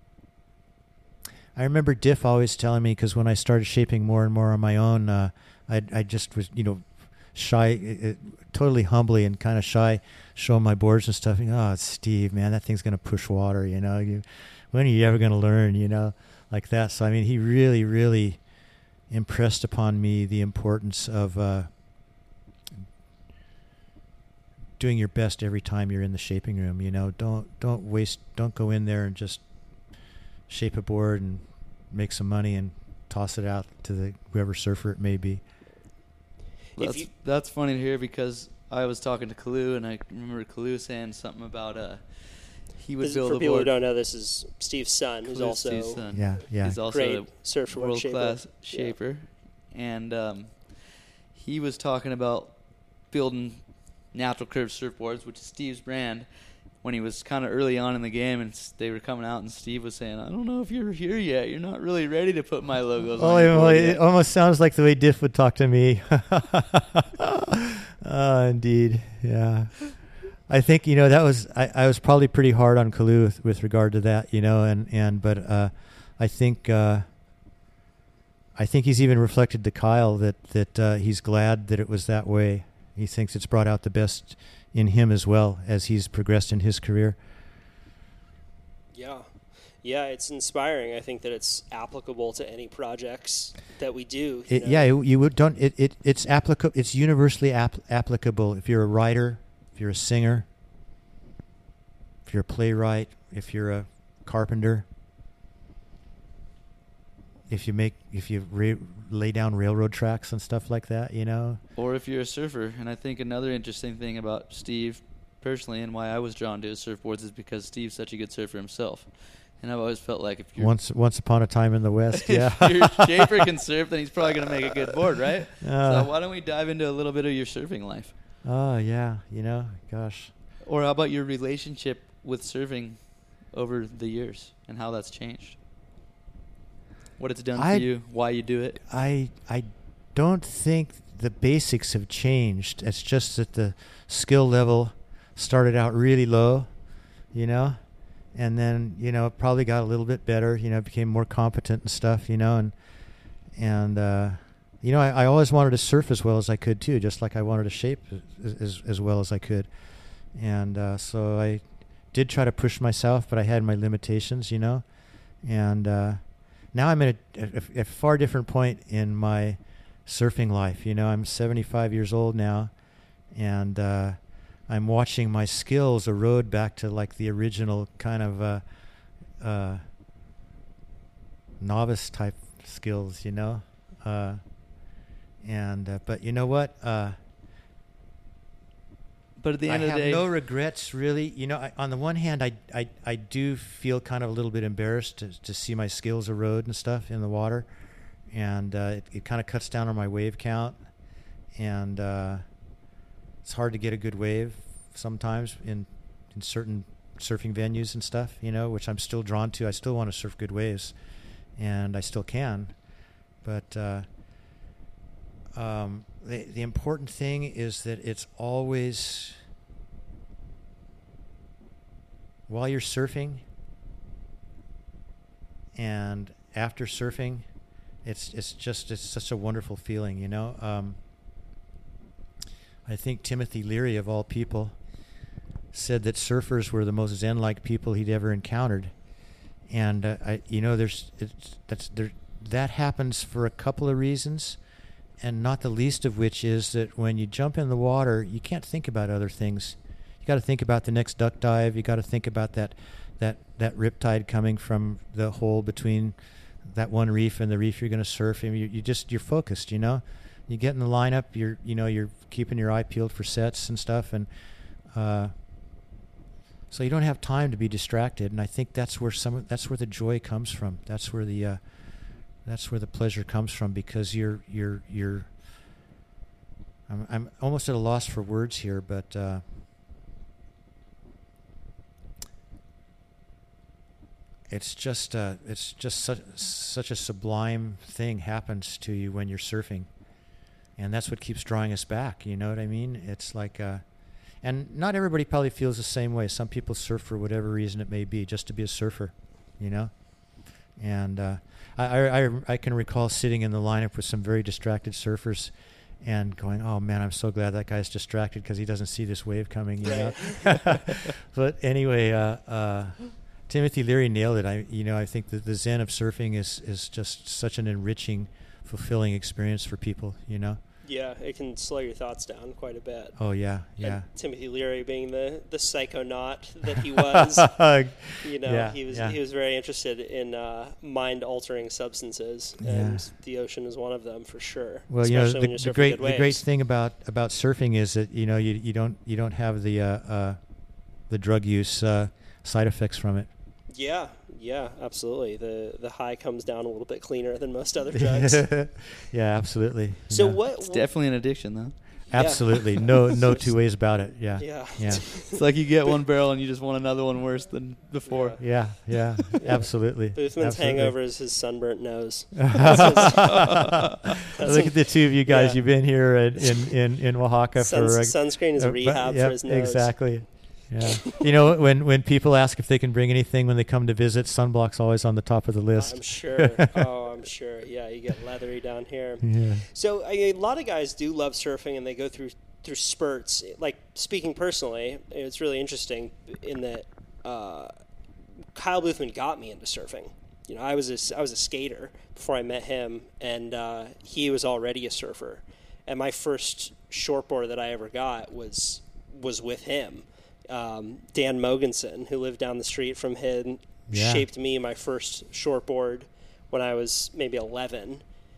I remember Diff always telling me, because when I started shaping more and more on my own, I just was, you know, shy, totally humbly and kind of shy, showing my boards and stuff. Oh, Steve, man, that thing's going to push water, you know. When are you ever going to learn, you know, like that? So, I mean, he really, really impressed upon me the importance of doing your best every time you're in the shaping room, you know. Don't go in there and just shape a board and make some money and toss it out to whoever surfer it may be. That's funny to hear, because I was talking to Kalu, and I remember Kalu saying something about he would build a board. For people who don't know, this is Steve's son, who's also Steve's son. Yeah. He's also great a surfboard world-class shaper. Yeah. And he was talking about building natural curve surfboards, which is Steve's brand, when he was kind of early on in the game, and they were coming out, and Steve was saying, I don't know if you're here yet. You're not really ready to put my logos on your board yet. It almost sounds like the way Diff would talk to me. Indeed. Yeah. I think, you know, that was, I was probably pretty hard on Kalu with regard to that, you know, but I think he's even reflected to Kyle that he's glad that it was that way. He thinks it's brought out the best in him as well as he's progressed in his career. Yeah, it's inspiring. I think that it's applicable to any projects that we do. It's applicable. It's universally applicable. If you're a writer, if you're a singer, if you're a playwright, if you're a carpenter, if you lay down railroad tracks and stuff like that, you know. Or if you're a surfer. And I think another interesting thing about Steve personally and why I was drawn to his surfboards is because Steve's such a good surfer himself. And I've always felt like if you're once upon a time in the West, yeah. if your shaper can surf, then he's probably going to make a good board, right? So why don't we dive into a little bit of your surfing life? Oh, yeah, you know, gosh. Or how about your relationship with surfing over the years and how that's changed? What it's done for you, why you do it? I don't think the basics have changed. It's just that the skill level started out really low, you know, and then, you know, it probably got a little bit better, you know, became more competent and stuff, you know, and you know, I always wanted to surf as well as I could too, just like I wanted to shape as well as I could. And so I did try to push myself, but I had my limitations, you know. And now I'm at a far different point in my surfing life. You know, I'm 75 years old now, and I'm watching my skills erode back to like the original kind of novice type skills, you know. But you know what? But at the end of the day, I have no regrets, really. You know, on the one hand, I do feel kind of a little bit embarrassed to see my skills erode and stuff in the water, and it kind of cuts down on my wave count, and it's hard to get a good wave sometimes in certain surfing venues and stuff, you know, which I'm still drawn to. I still want to surf good waves, and I still can, but the important thing is that it's always, while you're surfing and after surfing, it's such a wonderful feeling, you know. I think Timothy Leary, of all people, said that surfers were the most Zen-like people he'd ever encountered, and that happens for a couple of reasons. And not the least of which is that when you jump in the water, you can't think about other things. You got to think about the next duck dive. You got to think about that riptide coming from the hole between that one reef and the reef you're going to surf. And you're focused. You know, you get in the lineup. You're keeping your eye peeled for sets and stuff, and so you don't have time to be distracted. And I think that's where the joy comes from. That's where the pleasure comes from, because I'm almost at a loss for words here, but it's just such a sublime thing happens to you when you're surfing, and that's what keeps drawing us back. You know what I mean? It's like, and not everybody probably feels the same way. Some people surf for whatever reason it may be, just to be a surfer, you know, and. I can recall sitting in the lineup with some very distracted surfers and going, "Oh man, I'm so glad that guy's distracted because he doesn't see this wave coming." You know. But anyway, Timothy Leary nailed it. I think that the zen of surfing is just such an enriching, fulfilling experience for people. You know. Yeah, it can slow your thoughts down quite a bit. Oh yeah. And Timothy Leary, being the psychonaut that he was, you know, he was very interested in mind-altering substances, and the ocean is one of them for sure. Well, especially when the great thing about surfing is that you don't have the drug use side effects from it. Yeah, absolutely. The high comes down a little bit cleaner than most other drugs. Yeah, absolutely. So It's definitely an addiction, though. Absolutely. No two ways about it. Yeah. It's like you get one barrel and you just want another one worse than before. Yeah. Absolutely. Boothman's hangover is his sunburnt nose. Look at the two of you guys. Yeah. You've been here in Oaxaca sunscreen is rehab for his nose. Exactly. Yeah. You know, when people ask if they can bring anything when they come to visit, sunblock's always on the top of the list. I'm sure. I'm sure. Yeah, you get leathery down here. Yeah. So a lot of guys do love surfing, and they go through spurts. Like, speaking personally, it's really interesting in that Kyle Boothman got me into surfing. You know, I was a skater before I met him, and he was already a surfer. And my first shortboard that I ever got was with him. Dan Mogensen, who lived down the street from him, shaped me my first shortboard when I was maybe 11.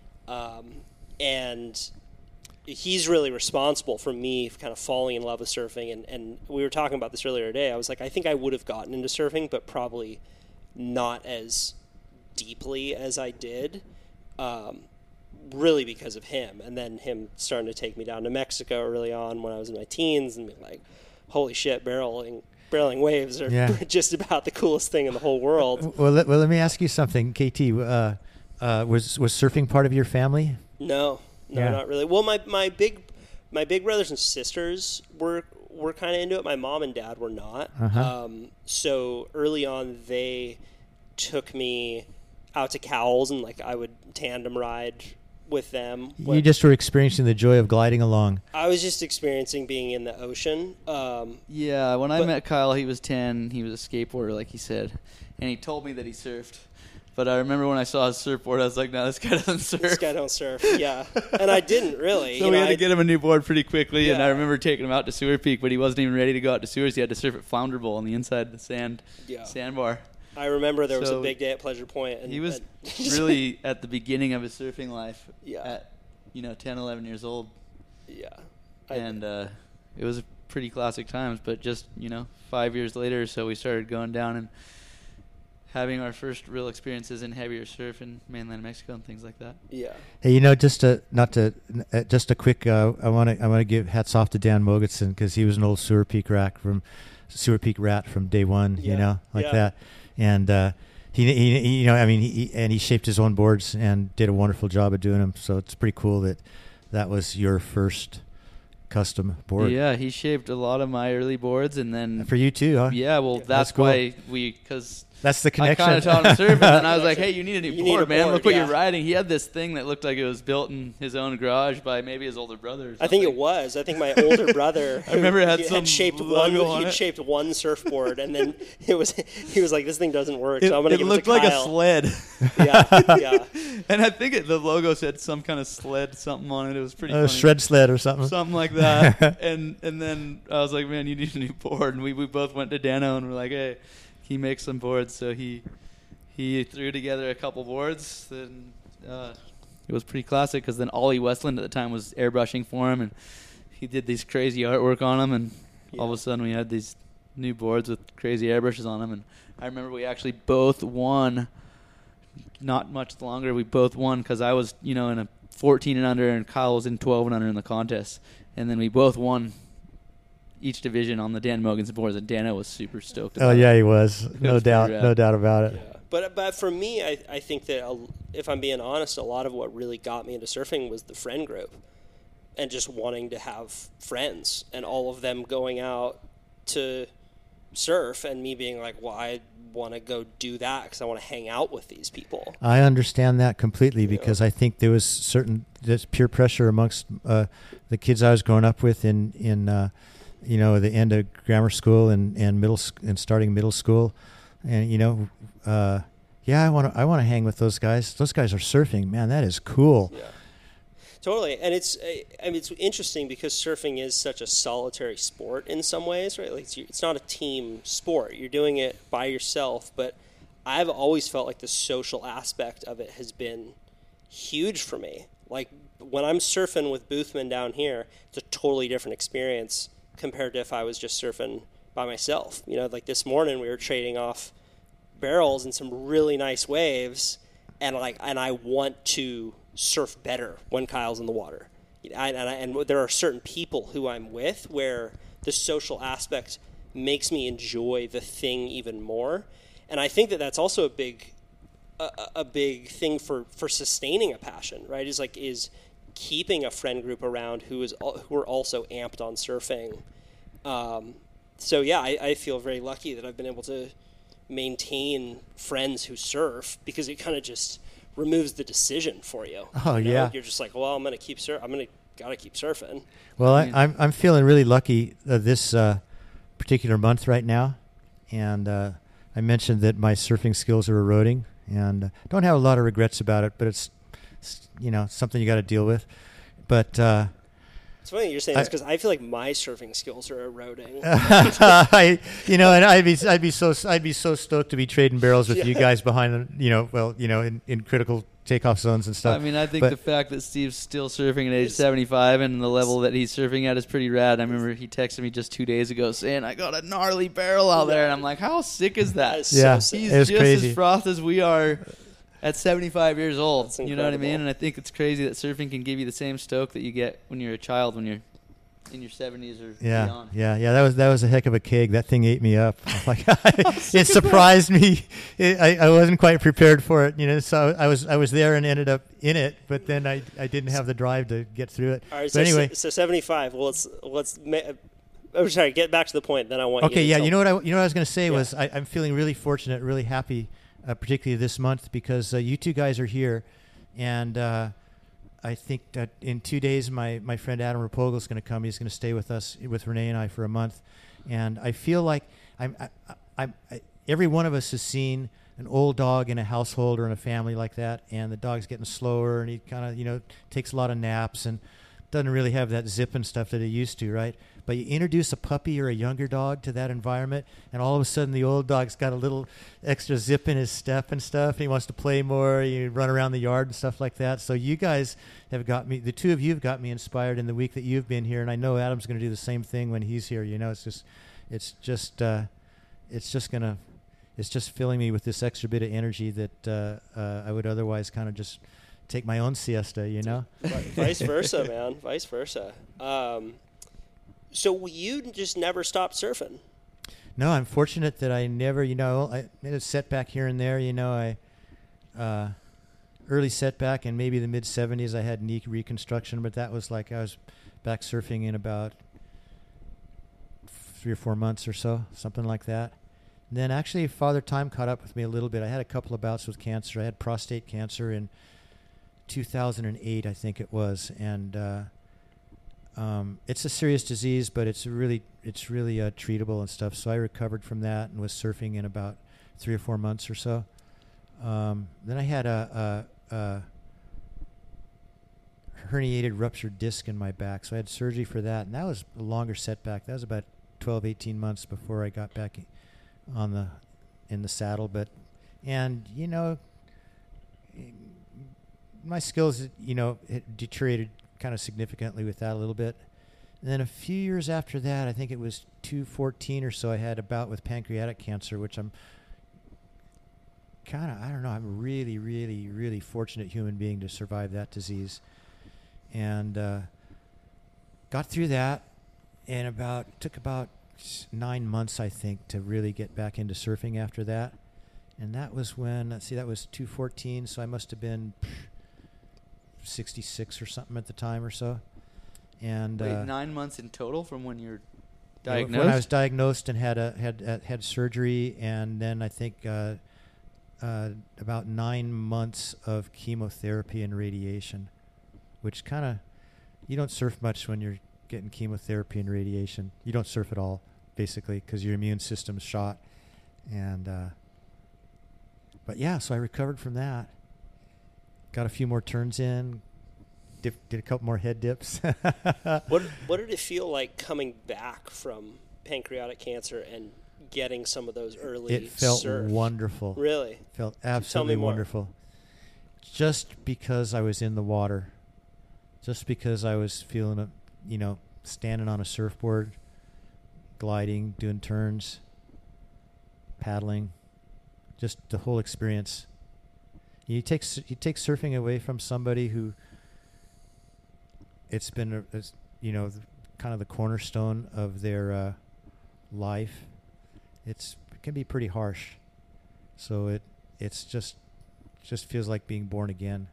And he's really responsible for me kind of falling in love with surfing. And we were talking about this earlier today. I was like, I think I would have gotten into surfing, but probably not as deeply as I did, really because of him. And then him starting to take me down to Mexico early on when I was in my teens and be like, holy shit, barreling waves are just about the coolest thing in the whole world. Well, let me ask you something, KT. Was surfing part of your family? No, not really. Well, my big brothers and sisters were kind of into it. My mom and dad were not. So early on, they took me out to Cowles, and like I would tandem ride with them. You just were experiencing the joy of gliding along. I was just experiencing being in the ocean. When I met Kyle, he was 10. He was a skateboarder, like he said, and he told me that he surfed. But I remember when I saw his surfboard, I was like, no, this guy doesn't surf. This guy don't surf, yeah. And I didn't really. So we had to get him a new board pretty quickly, and I remember taking him out to Sewer Peak, but he wasn't even ready to go out to Sewers. He had to surf at Flounder Bowl on the inside of the sandbar. I remember there was a big day at Pleasure Point. And he was really at the beginning of his surfing life at 10, 11 years old. Yeah. And it was pretty classic times, but just, 5 years later or so, we started going down and having our first real experiences in heavier surf in mainland Mexico and things like that. Yeah. Hey, just a quick. I want to give hats off to Dan Mogensen because he was an old Sewer Peak rat from day one. That, and he shaped his own boards and did a wonderful job of doing them. So it's pretty cool that was your first custom board. Yeah, he shaped a lot of my early boards, and then for you too, huh? Yeah, well, that's cool. Why because that's the connection. I kind of taught him surfing, and then I was like, hey, you need a new board, man. Look what yeah. you're riding. He had this thing that looked like it was built in his own garage by maybe his older brother or something. I think it was. I think my older brother I remember it had shaped one surfboard, and then he was like, this thing doesn't work, so I'm going to give it to Kyle. It looked like a sled. Yeah. And I think the logo said some kind of sled, something on it. It was pretty funny. Shred sled or something. Something like that. and then I was like, man, you need a new board. And we both went to Dano and we're like, hey, he makes some boards. So he threw together a couple boards. Then it was pretty classic because then Ollie Westland at the time was airbrushing for him. And he did these crazy artwork on them. And all of a sudden we had these new boards with crazy airbrushes on them. And I remember we actually both won. Not much longer. We both won because I was, in a 14 and under, and Kyle was in 12 and under in the contest. And then we both won each division on the Dan Mogensen boards, and Dano was super stoked about it. Oh, yeah, he was. No doubt about it. Yeah. But for me, I think that, if I'm being honest, a lot of what really got me into surfing was the friend group and just wanting to have friends and all of them going out to surf and me being like, well, I want to go do that because I want to hang out with these people. I understand that completely because I think there was there's peer pressure amongst the kids I was growing up with in the end of grammar school and starting middle school, and I want to hang with those guys. Those guys are surfing, man. That is cool. Yeah. Totally, and it's interesting because surfing is such a solitary sport in some ways, right? Like it's not a team sport. You're doing it by yourself, but I've always felt like the social aspect of it has been huge for me. Like when I'm surfing with Boothman down here, it's a totally different experience compared to if I was just surfing by myself. Like this morning we were trading off barrels in some really nice waves, and I want to surf better when Kyle's in the water. And there are certain people who I'm with where the social aspect makes me enjoy the thing even more. And I think that that's also a big thing for sustaining a passion, right? Is keeping a friend group around who are also amped on surfing. So yeah, I feel very lucky that I've been able to maintain friends who surf because it kind of just removes the decision for you. Oh, yeah. You're just like, well, gotta keep surfing. Well, I'm feeling really lucky this particular month right now, and I mentioned that my surfing skills are eroding, and don't have a lot of regrets about it, but it's something you got to deal with. But It's funny you're saying this because I feel like my surfing skills are eroding. And I'd be so stoked to be trading barrels with you guys behind, in critical takeoff zones and stuff. I mean, I think the fact that Steve's still surfing at age 75 and the level that he's surfing at is pretty rad. I remember he texted me just 2 days ago saying, I got a gnarly barrel out there. And I'm like, how sick is that? He's just crazy. As frothed as we are at 75 years old. That's You know what I incredible. mean? And I think it's crazy that surfing can give you the same stoke that you get when you're a child, when you're in your 70s or beyond. Yeah. That was a heck of a keg. That thing ate me up. Like, it surprised me. I wasn't quite prepared for it, So I was there and ended up in it, but then I didn't have the drive to get through it. All right, but anyway, so 75. Well, I'm sorry. Get back to the point. Then I want. Okay, you to you tell know what I was going to say was I'm feeling really fortunate, really happy, particularly this month because you two guys are here, and I think that in 2 days my friend Adam Rapogel is going to come. He's going to stay with us, with Renee and I, for a month, and I feel like every one of us has seen an old dog in a household or in a family like that, and the dog's getting slower, and he kind of takes a lot of naps and doesn't really have that zip and stuff that he used to, right? But you introduce a puppy or a younger dog to that environment, and all of a sudden the old dog's got a little extra zip in his step and stuff, and he wants to play more. You run around the yard and stuff like that. So you guys have got me, the two of you have got me inspired in the week that you've been here, and I know Adam's going to do the same thing when he's here. It's just filling me with this extra bit of energy that I would otherwise kind of just take my own siesta, Vice versa, man. Vice versa. So you just never stopped surfing? No, I'm fortunate that I never, I had a setback here and there, early setback in maybe the mid 70s. I had knee reconstruction, but that was like I was back surfing in about 3 or 4 months or so, something like that. And then actually Father Time caught up with me a little bit. I had a couple of bouts with cancer. I had prostate cancer in 2008, I think it was, and it's a serious disease, but it's really treatable and stuff. So I recovered from that and was surfing in about 3 or 4 months or so. Then I had a herniated ruptured disc in my back, so I had surgery for that, and that was a longer setback. That was about 12, 18 months before I got back in the saddle. But my skills, it deteriorated kind of significantly with that a little bit. And then a few years after that, I think it was 2014 or so, I had a bout with pancreatic cancer, which I'm I'm a really, really, really fortunate human being to survive that disease. And got through that, and took about 9 months, I think, to really get back into surfing after that. And that was when, that was 2014, so I must have been 66 or something at the time or so. And wait, 9 months in total from when you're diagnosed? When I was diagnosed and had surgery, and then I think about 9 months of chemotherapy and radiation, which you don't surf much when you're getting chemotherapy and radiation. You don't surf at all, basically, because your immune system's shot. And but yeah, so I recovered from that. Got a few more turns in. Did a couple more head dips. What did it feel like coming back from pancreatic cancer and getting some of those early It felt surf? wonderful. Really? Felt absolutely more. wonderful. Just because I was in the water. Just because I was feeling standing on a surfboard, gliding, doing turns, paddling, just the whole experience. You take surfing away from somebody who it's been kind of the cornerstone of their life. It can be pretty harsh. So it's just feels like being born again.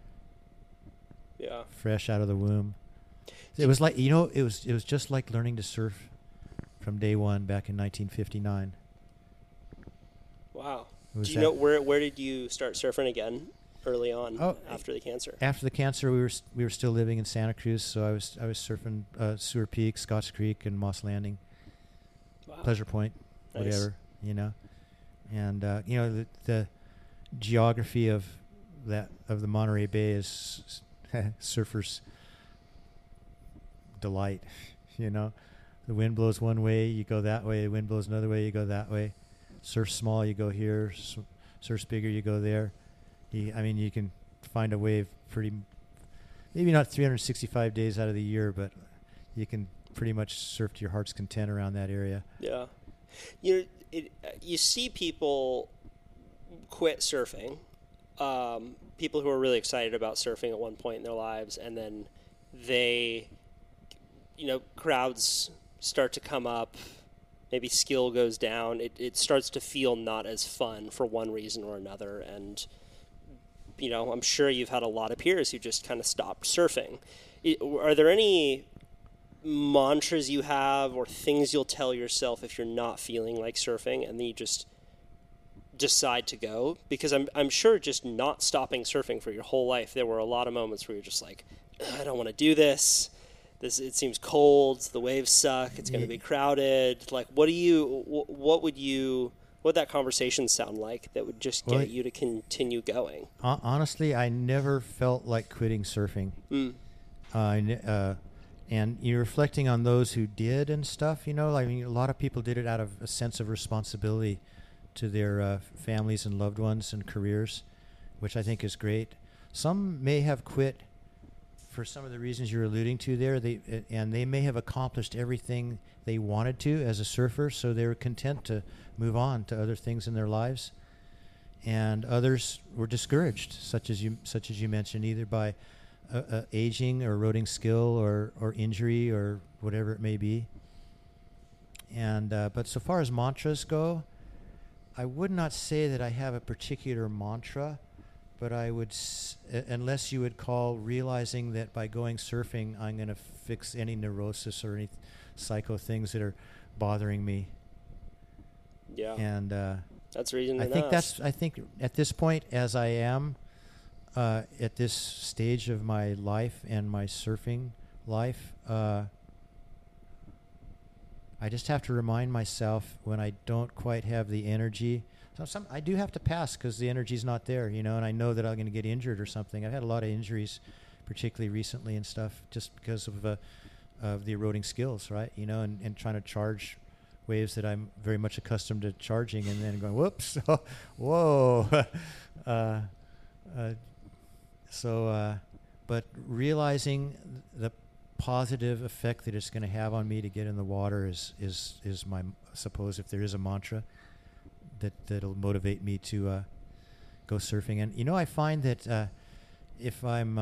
Yeah. Fresh out of the womb. It was like it was just like learning to surf from day one back in 1959. Wow. Do you know where did you start surfing again early on after the cancer? After the cancer, we were still living in Santa Cruz, so I was surfing Sewer Peak, Scotts Creek, and Moss Landing, Pleasure Point, whatever, and the geography of the Monterey Bay is surfers delight. You know, the wind blows one way, you go that way. The wind blows another way, you go that way. Surf small, you go here. Surf bigger, you go there. You can find a wave maybe not 365 days out of the year, but you can pretty much surf to your heart's content around that area. Yeah. You see people quit surfing, people who are really excited about surfing at one point in their lives, and then crowds start to come up, maybe skill goes down, it starts to feel not as fun for one reason or another, and I'm sure you've had a lot of peers who just kind of stopped surfing. Are there any mantras you have or things you'll tell yourself if you're not feeling like surfing and then you just decide to go? Because I'm sure just not stopping surfing for your whole life, there were a lot of moments where you're just like, I don't want to do this. It seems cold. The waves suck. It's going to be crowded. Like, what would that conversation sound like that would just get you to continue going? Honestly, I never felt like quitting surfing. And you're reflecting on those who did and stuff, a lot of people did it out of a sense of responsibility to their families and loved ones and careers, which I think is great. Some may have quit for some of the reasons you're alluding to there. They may have accomplished everything they wanted to as a surfer, so they were content to move on to other things in their lives. And others were discouraged, such as you mentioned, either by aging or eroding skill or injury or whatever it may be. And but so far as mantras go, I would not say that I have a particular mantra, but I would, unless you would call realizing that by going surfing, I'm going to fix any neurosis or any psycho things that are bothering me. Yeah. And that's reason enough. I think at this point, as I am at this stage of my life and my surfing life, I just have to remind myself when I don't quite have the energy. I do have to pass because the energy's not there, and I know that I'm going to get injured or something. I've had a lot of injuries, particularly recently and stuff, just because of the eroding skills, right? And trying to charge waves that I'm very much accustomed to charging, and then going, whoops, whoa. But realizing the positive effect that it's going to have on me to get in the water is my, suppose, if there is a mantra that'll motivate me to go surfing. And I find that if I'm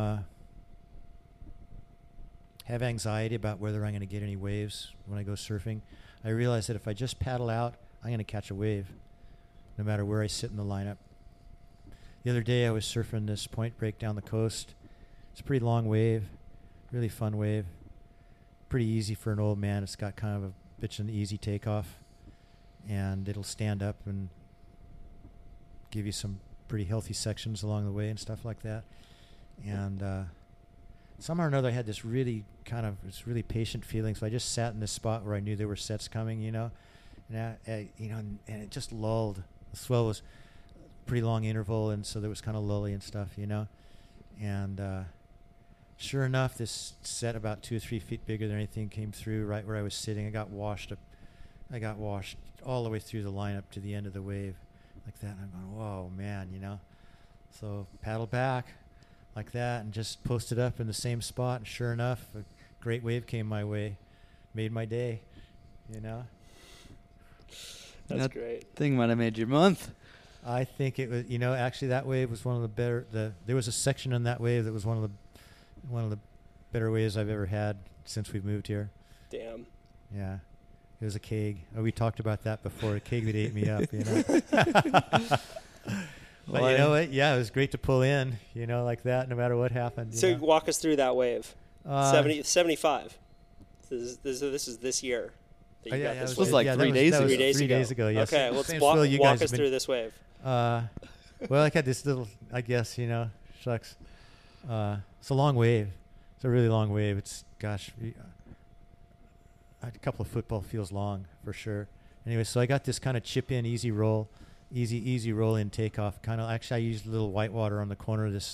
have anxiety about whether I'm going to get any waves when I go surfing, I realize that if I just paddle out, I'm going to catch a wave, no matter where I sit in the lineup. The other day I was surfing this point break down the coast. It's a pretty long wave, really fun wave, pretty easy for an old man. It's got kind of a bitch and easy takeoff, and it'll stand up and give you some pretty healthy sections along the way and stuff like that. And somehow or another I had this really patient feeling, so I just sat in this spot where I knew there were sets coming, and and it just lulled. The swell was pretty long interval, and so there was kind of lully and stuff, and sure enough, this set about 2 or 3 feet bigger than anything came through right where I was sitting. I got washed all the way through the lineup to the end of the wave like that, and I'm going, whoa, man, so paddle back like that and just posted up in the same spot, and sure enough, a great wave came my way, made my day. That's great. Thing might have made your month. I think it was, actually that wave was one of the better. There was a section in that wave that was one of the better waves I've ever had since we've moved here. Damn. Yeah, it was a keg. Oh, we talked about that before. A keg that ate me up. But you know what? Yeah, it was great to pull in. Like that, no matter what happened. So walk us through that wave. 75. This is this year. This was like 3 days ago. 3 days ago. 3 days ago, yes. Okay, let's walk us through this wave. Well, I had this little, I guess, shucks. It's a long wave. It's a really long wave. It's, gosh, a couple of football feels long for sure. Anyway, so I got this kind of chip in, easy roll in takeoff. Actually, I used a little white water on the corner of this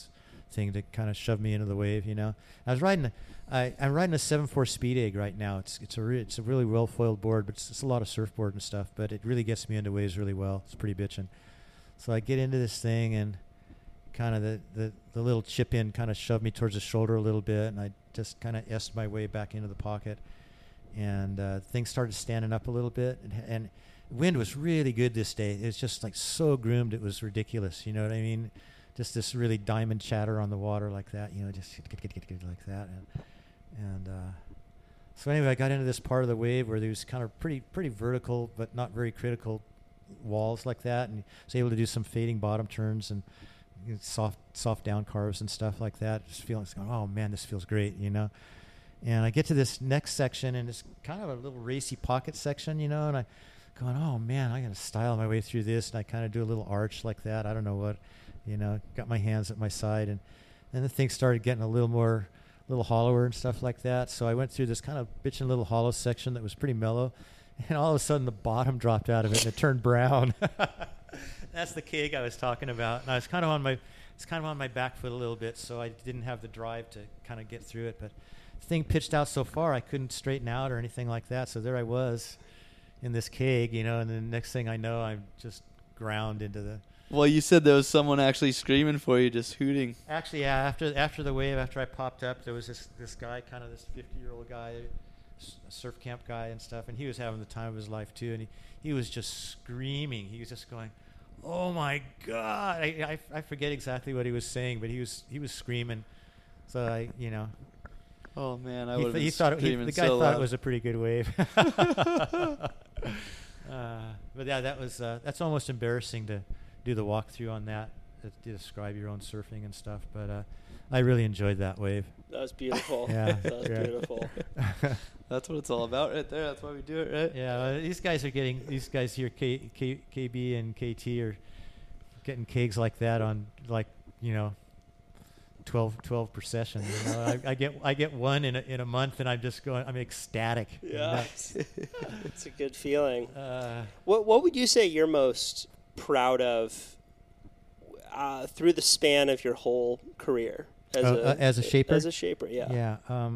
thing to kind of shove me into the wave, you know. I'm riding a 7.4 Speed Egg right now. It's a really well foiled board, but it's a lot of surfboard and stuff. But it really gets me into waves really well. It's pretty bitchin'. So I get into this thing, and kind of the little chip in kind of shoved me towards the shoulder a little bit, and I just kind of S'd my way back into the pocket, and things started standing up a little bit, and wind was really good this day. It was just like so groomed, it was ridiculous. You know what I mean? Just this really diamond chatter on the water like that, you know, just like that. And so anyway, I got into this part of the wave where there was kind of pretty vertical, but not very critical walls like that, and was able to do some fading bottom turns and soft down carves and stuff like that. Just feeling, oh man, this feels great, you know. And I get to this next section, and it's kind of a little racy pocket section, you know, and I going, oh man, I got to style my way through this, and I kind of do a little arch like that. I don't know what, you know, got my hands at my side, and then the thing started getting a little hollower and stuff like that. So I went through this kind of bitchin' little hollow section that was pretty mellow, and all of a sudden the bottom dropped out of it and it turned brown. That's the keg I was talking about. And I was kind of on my back foot a little bit, so I didn't have the drive to kind of get through it. But the thing pitched out so far I couldn't straighten out or anything like that. So there I was in this keg, you know, and the next thing I know, I'm just ground into the... Well, you said there was someone actually screaming for you, just hooting. Actually, yeah, after the wave, after I popped up, there was this guy, kind of this 50-year-old guy, a surf camp guy and stuff, and he was having the time of his life too, and he was just screaming. He was just going, "Oh my God!" I forget exactly what he was saying, but he was screaming. So I, you know. Oh man, I would have been screaming. The guy so thought loud. it was a pretty good wave. But yeah, that's almost embarrassing to do the walkthrough on that, to describe your own surfing and stuff. But I really enjoyed that wave. That was beautiful. Yeah, that was beautiful. That's what it's all about right there. That's why we do it, right? Yeah, these guys here, KB and KT, are getting kegs like that on, like, you know, 12 per session. You know? I get one in a month, and I'm just going, I'm ecstatic. Yeah, it's a good feeling. What would you say you're most proud of through the span of your whole career as a shaper? As a shaper, yeah. Yeah.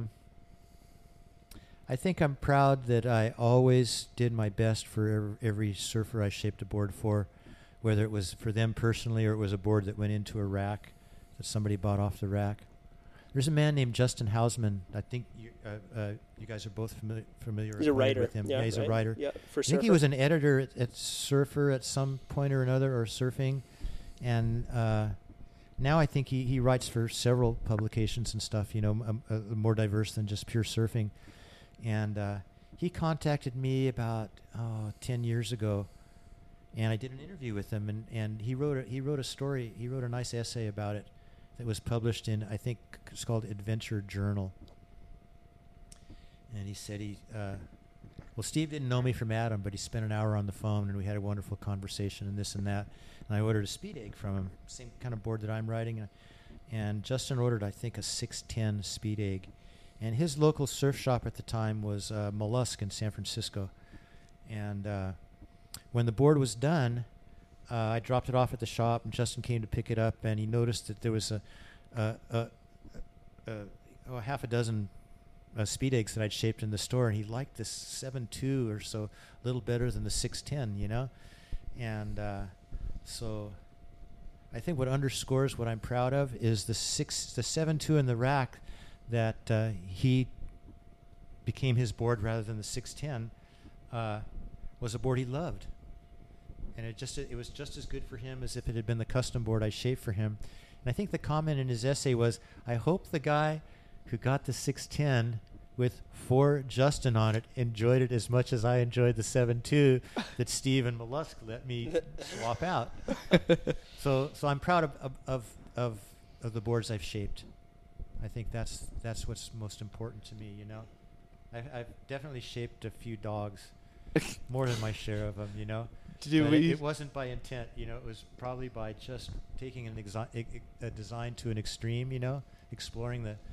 I think I'm proud that I always did my best for every surfer I shaped a board for, whether it was for them personally or it was a board that went into a rack that somebody bought off the rack. There's a man named Justin Hausman. I think you guys are both familiar He's a writer with him. Yeah, he's right? a writer. Yeah, for I think he was an editor at Surfer at some point or another, or Surfing, and now I think he writes for several publications and stuff. You know, more diverse than just pure surfing. And he contacted me about 10 years ago, and I did an interview with him, and he wrote a story. He wrote a nice essay about it that was published in, I think it's called Adventure Journal. And he said well, Steve didn't know me from Adam, but he spent an hour on the phone, and we had a wonderful conversation and this and that. And I ordered a Speed Egg from him, same kind of board that I'm riding. And Justin ordered, I think, a 610 Speed Egg. And his local surf shop at the time was Mollusk in San Francisco. And when the board was done, I dropped it off at the shop, and Justin came to pick it up, and he noticed that there was a half a dozen Speed Eggs that I'd shaped in the store, and he liked this 7.2 or so, a little better than the 6.10, you know? And so I think what underscores what I'm proud of is the 7.2 in the rack that he became his board rather than the 610 was a board he loved, and it was just as good for him as if it had been the custom board I shaped for him. And I think the comment in his essay was, I hope the guy who got the 610 with for Justin on it enjoyed it as much as I enjoyed the 7.2 that Steve and Mollusk let me swap out. So I'm proud of the boards I've shaped. I think that's what's most important to me, you know. I've definitely shaped a few dogs, more than my share of them, you know. It wasn't by intent, you know. It was probably by just taking a design to an extreme, you know, exploring the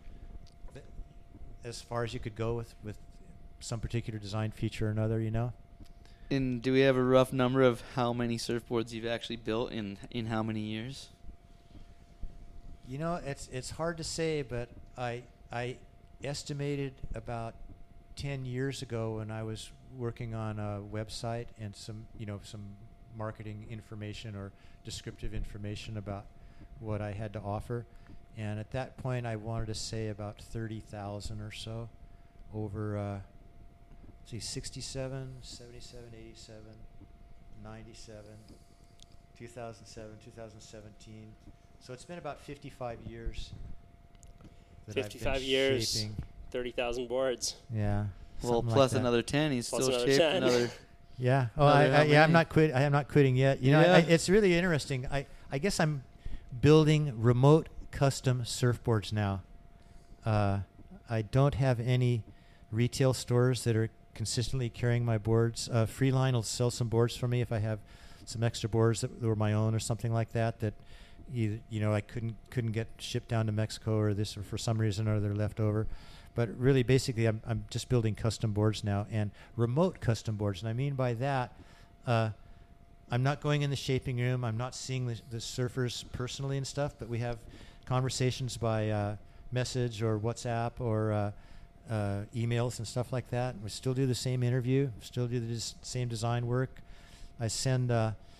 as far as you could go with some particular design feature or another, you know. And do we have a rough number of how many surfboards you've actually built in how many years? It's hard to say, but I estimated about 10 years ago when I was working on a website and some marketing information or descriptive information about what I had to offer. And at that point, I wanted to say about 30,000 or so over, 67, 77, 87, 97, 2007, 2017. So it's been about 55 years. 55 years, shaping. 30,000 boards. Yeah. Well, plus another 10. He's Plus still another shaped 10. another. Yeah. Oh, Another I'm not quit. I am not quitting yet. It's really interesting. I guess I'm building remote custom surfboards now. I don't have any retail stores that are consistently carrying my boards. Freeline will sell some boards for me if I have some extra boards that were my own or something like that. That either I couldn't get shipped down to Mexico or for some reason or other left over. But really, basically, I'm just building custom boards now and remote custom boards. And I mean by that, I'm not going in the shaping room. I'm not seeing the surfers personally and stuff. But we have conversations by message or WhatsApp or emails and stuff like that. We still do the same interview. Still do the same design work. I send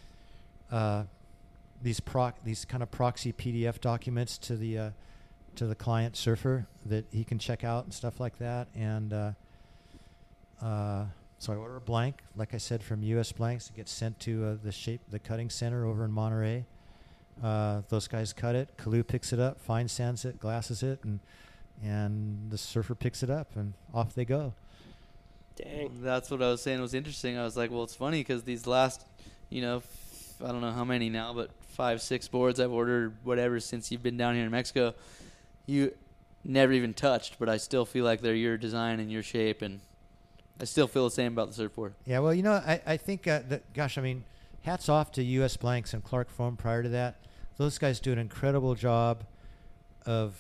these kind of proxy PDF documents to the client surfer that he can check out and stuff like that. And so I order a blank, like I said, from U.S. Blanks. It gets sent to the cutting center over in Monterey. Those guys cut it. Kalu picks it up, fine sands it, glasses it, and the surfer picks it up, and off they go. Dang. That's what I was saying was interesting. I was like, well, it's funny because these last, I don't know how many now, but 5, 6 boards I've ordered, whatever, since you've been down here in Mexico, you never even touched, but I still feel like they're your design and your shape, and I still feel the same about the surfboard. Yeah, well, I think, hats off to U.S. Blanks and Clark Foam prior to that. Those guys do an incredible job of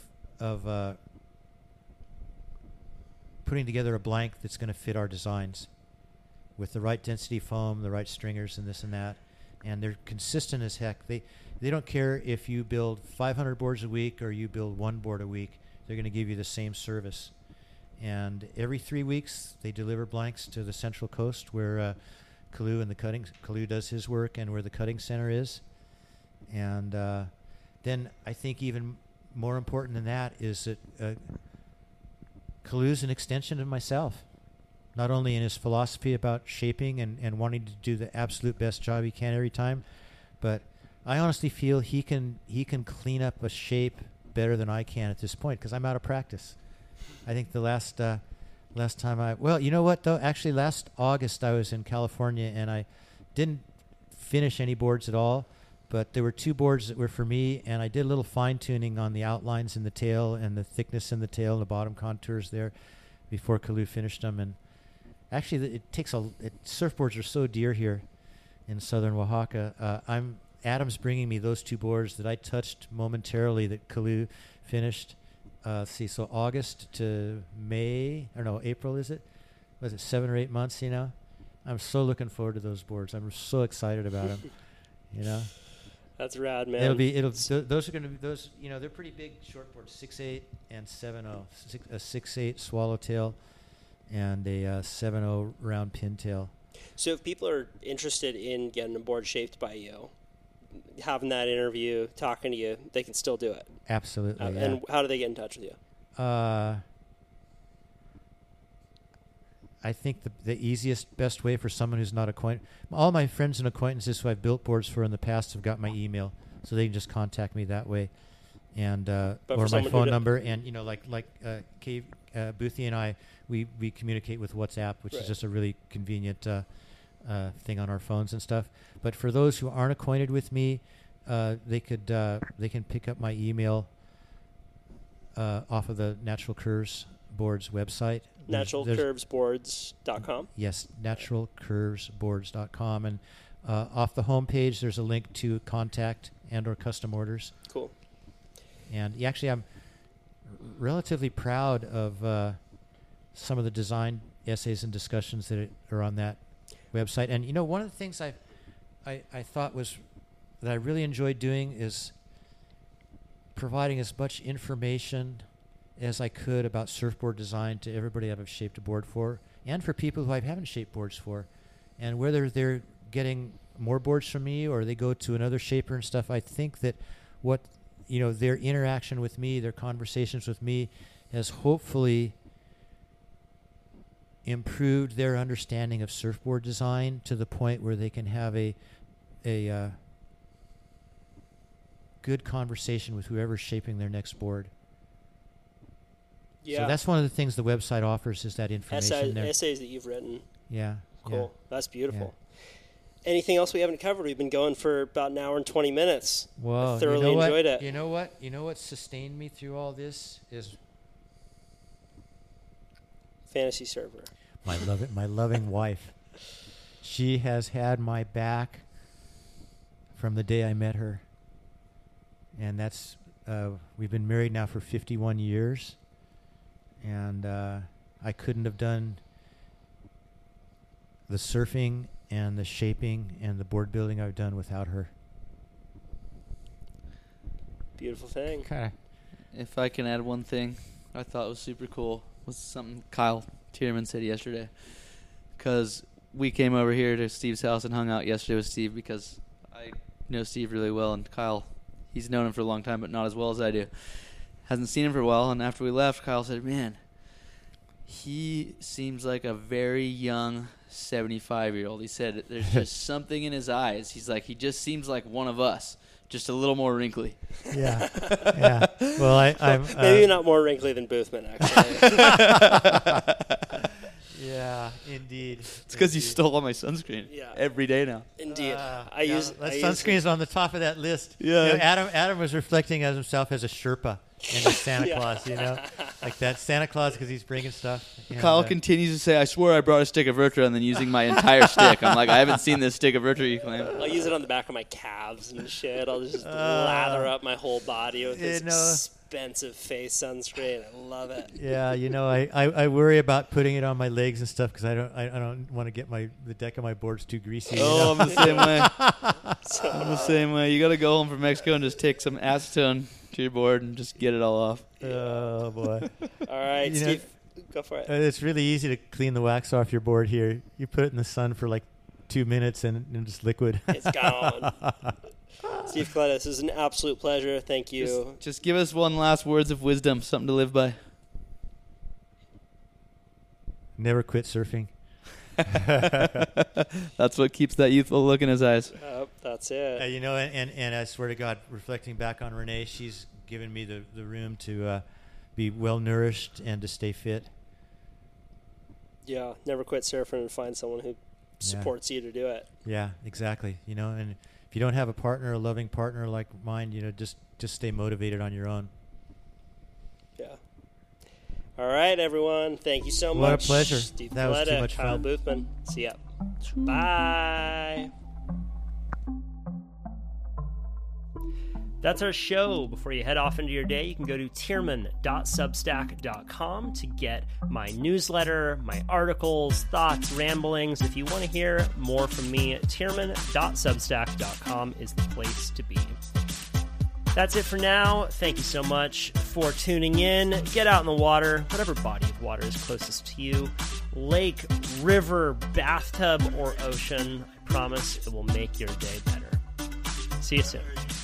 putting together a blank that's going to fit our designs with the right density foam, the right stringers, and this and that. And they're consistent as heck. They don't care if you build 500 boards a week or you build 1 board a week. They're going to give you the same service. And every 3 weeks, they deliver blanks to the Central Coast where Kalu does his work and where the cutting center is. And then I think even more important than that is that Kalu's an extension of myself, not only in his philosophy about shaping and wanting to do the absolute best job he can every time, but I honestly feel he can clean up a shape better than I can at this point because I'm out of practice. I think the last time you know what though? Actually, last August I was in California and I didn't finish any boards at all, but there were 2 boards that were for me, and I did a little fine tuning on the outlines in the tail and the thickness in the tail and the bottom contours there before Kalu finished them. And actually, surfboards are so dear here in southern Oaxaca. Adam's bringing me those 2 boards that I touched momentarily that Kalu finished. So August to April, is it? Was it 7 or 8 months? I'm so looking forward to those boards. I'm so excited about them. That's rad, man. Those are going to be those. They're pretty big short boards, 6.8 and 7.0. A 6.8 swallowtail and a 7.0 round pintail. So if people are interested in getting a board shaped by you, having that interview, talking to you, they can still do it. Absolutely. Yeah. And how do they get in touch with you? I think the easiest, best way for someone who's not acquainted, all my friends and acquaintances who I've built boards for in the past have got my email, so they can just contact me that way, and or my phone number. And Kay Boothie and I, we communicate with WhatsApp, which is just a really convenient thing on our phones and stuff. But for those who aren't acquainted with me, they can pick up my email off of the Natural Curves Boards website. NaturalCurvesBoards.com? Yes, NaturalCurvesBoards.com. And off the home page, there's a link to contact and or custom orders. Cool. And actually, I'm relatively proud of some of the design essays and discussions that are on that website. And, one of the things I thought was that I really enjoyed doing is providing as much information as I could about surfboard design to everybody I've shaped a board for, and for people who I haven't shaped boards for. And whether they're getting more boards from me or they go to another shaper and stuff, I think that what, their interaction with me, their conversations with me has hopefully improved their understanding of surfboard design to the point where they can have a good conversation with whoever's shaping their next board. Yeah. So that's one of the things the website offers, is that information there. Essays that you've written. Yeah. Cool. Yeah. That's beautiful. Yeah. Anything else we haven't covered? We've been going for about an hour and 20 minutes. Well, I thoroughly enjoyed it. You know what sustained me through all this is Fantasy Server. My loving wife. She has had my back from the day I met her. And that's we've been married now for 51 years. And I couldn't have done the surfing and the shaping and the board building I've done without her. Beautiful thing. Okay. If I can add one thing I thought was super cool, was something Kyle Tierman said yesterday. Because we came over here to Steve's house and hung out yesterday with Steve, because I know Steve really well, and Kyle, he's known him for a long time, but not as well as I do. Hasn't seen him for a while, and after we left, Kyle said, man, he seems like a very young 75-year-old. He said there's just something in his eyes. He's like, he just seems like one of us, just a little more wrinkly. Yeah. Yeah. Well, I'm maybe not more wrinkly than Boothman, actually. Yeah, indeed. It's because you stole all my sunscreen. Yeah. Every day now. Indeed. Sunscreen is on the top of that list. Yeah. Adam was reflecting as himself as a Sherpa and a Santa Claus, like that Santa Claus, because he's bringing stuff. Kyle continues to say, I swear I brought a stick of Vertra, and then using my entire stick. I'm like, I haven't seen this stick of Vertra you claim. I'll use it on the back of my calves and shit. I'll just lather up my whole body with this expensive face sunscreen. I love it. Yeah, I worry about putting it on my legs and stuff, because I don't want to get the deck of my boards too greasy. I'm the same way. I'm the same way. You got to go home from Mexico and just take some acetone to your board and just get it all off. Oh boy! All right, Steve, go for it. It's really easy to clean the wax off your board here. You put it in the sun for like 2 minutes and it's liquid. It's gone. Steve Coletta, this is an absolute pleasure. Thank you. Just give us one last words of wisdom, something to live by. Never quit surfing. That's what keeps that youthful look in his eyes. That's it. And I swear to God, reflecting back on Renee, she's given me the room to be well nourished and to stay fit. Yeah, never quit surfing and find someone who supports you to do it. Yeah, exactly. And if you don't have a partner, a loving partner like mine, just stay motivated on your own. Yeah. All right, everyone. Thank you so much. What a pleasure. Steve That was too Coletta, much Kyle fun. Boothman. See ya. Bye. That's our show. Before you head off into your day, you can go to tierman.substack.com to get my newsletter, my articles, thoughts, ramblings. If you want to hear more from me, tierman.substack.com is the place to be. That's it for now. Thank you so much for tuning in. Get out in the water, whatever body of water is closest to you. Lake, river, bathtub, or ocean. I promise it will make your day better. See you soon.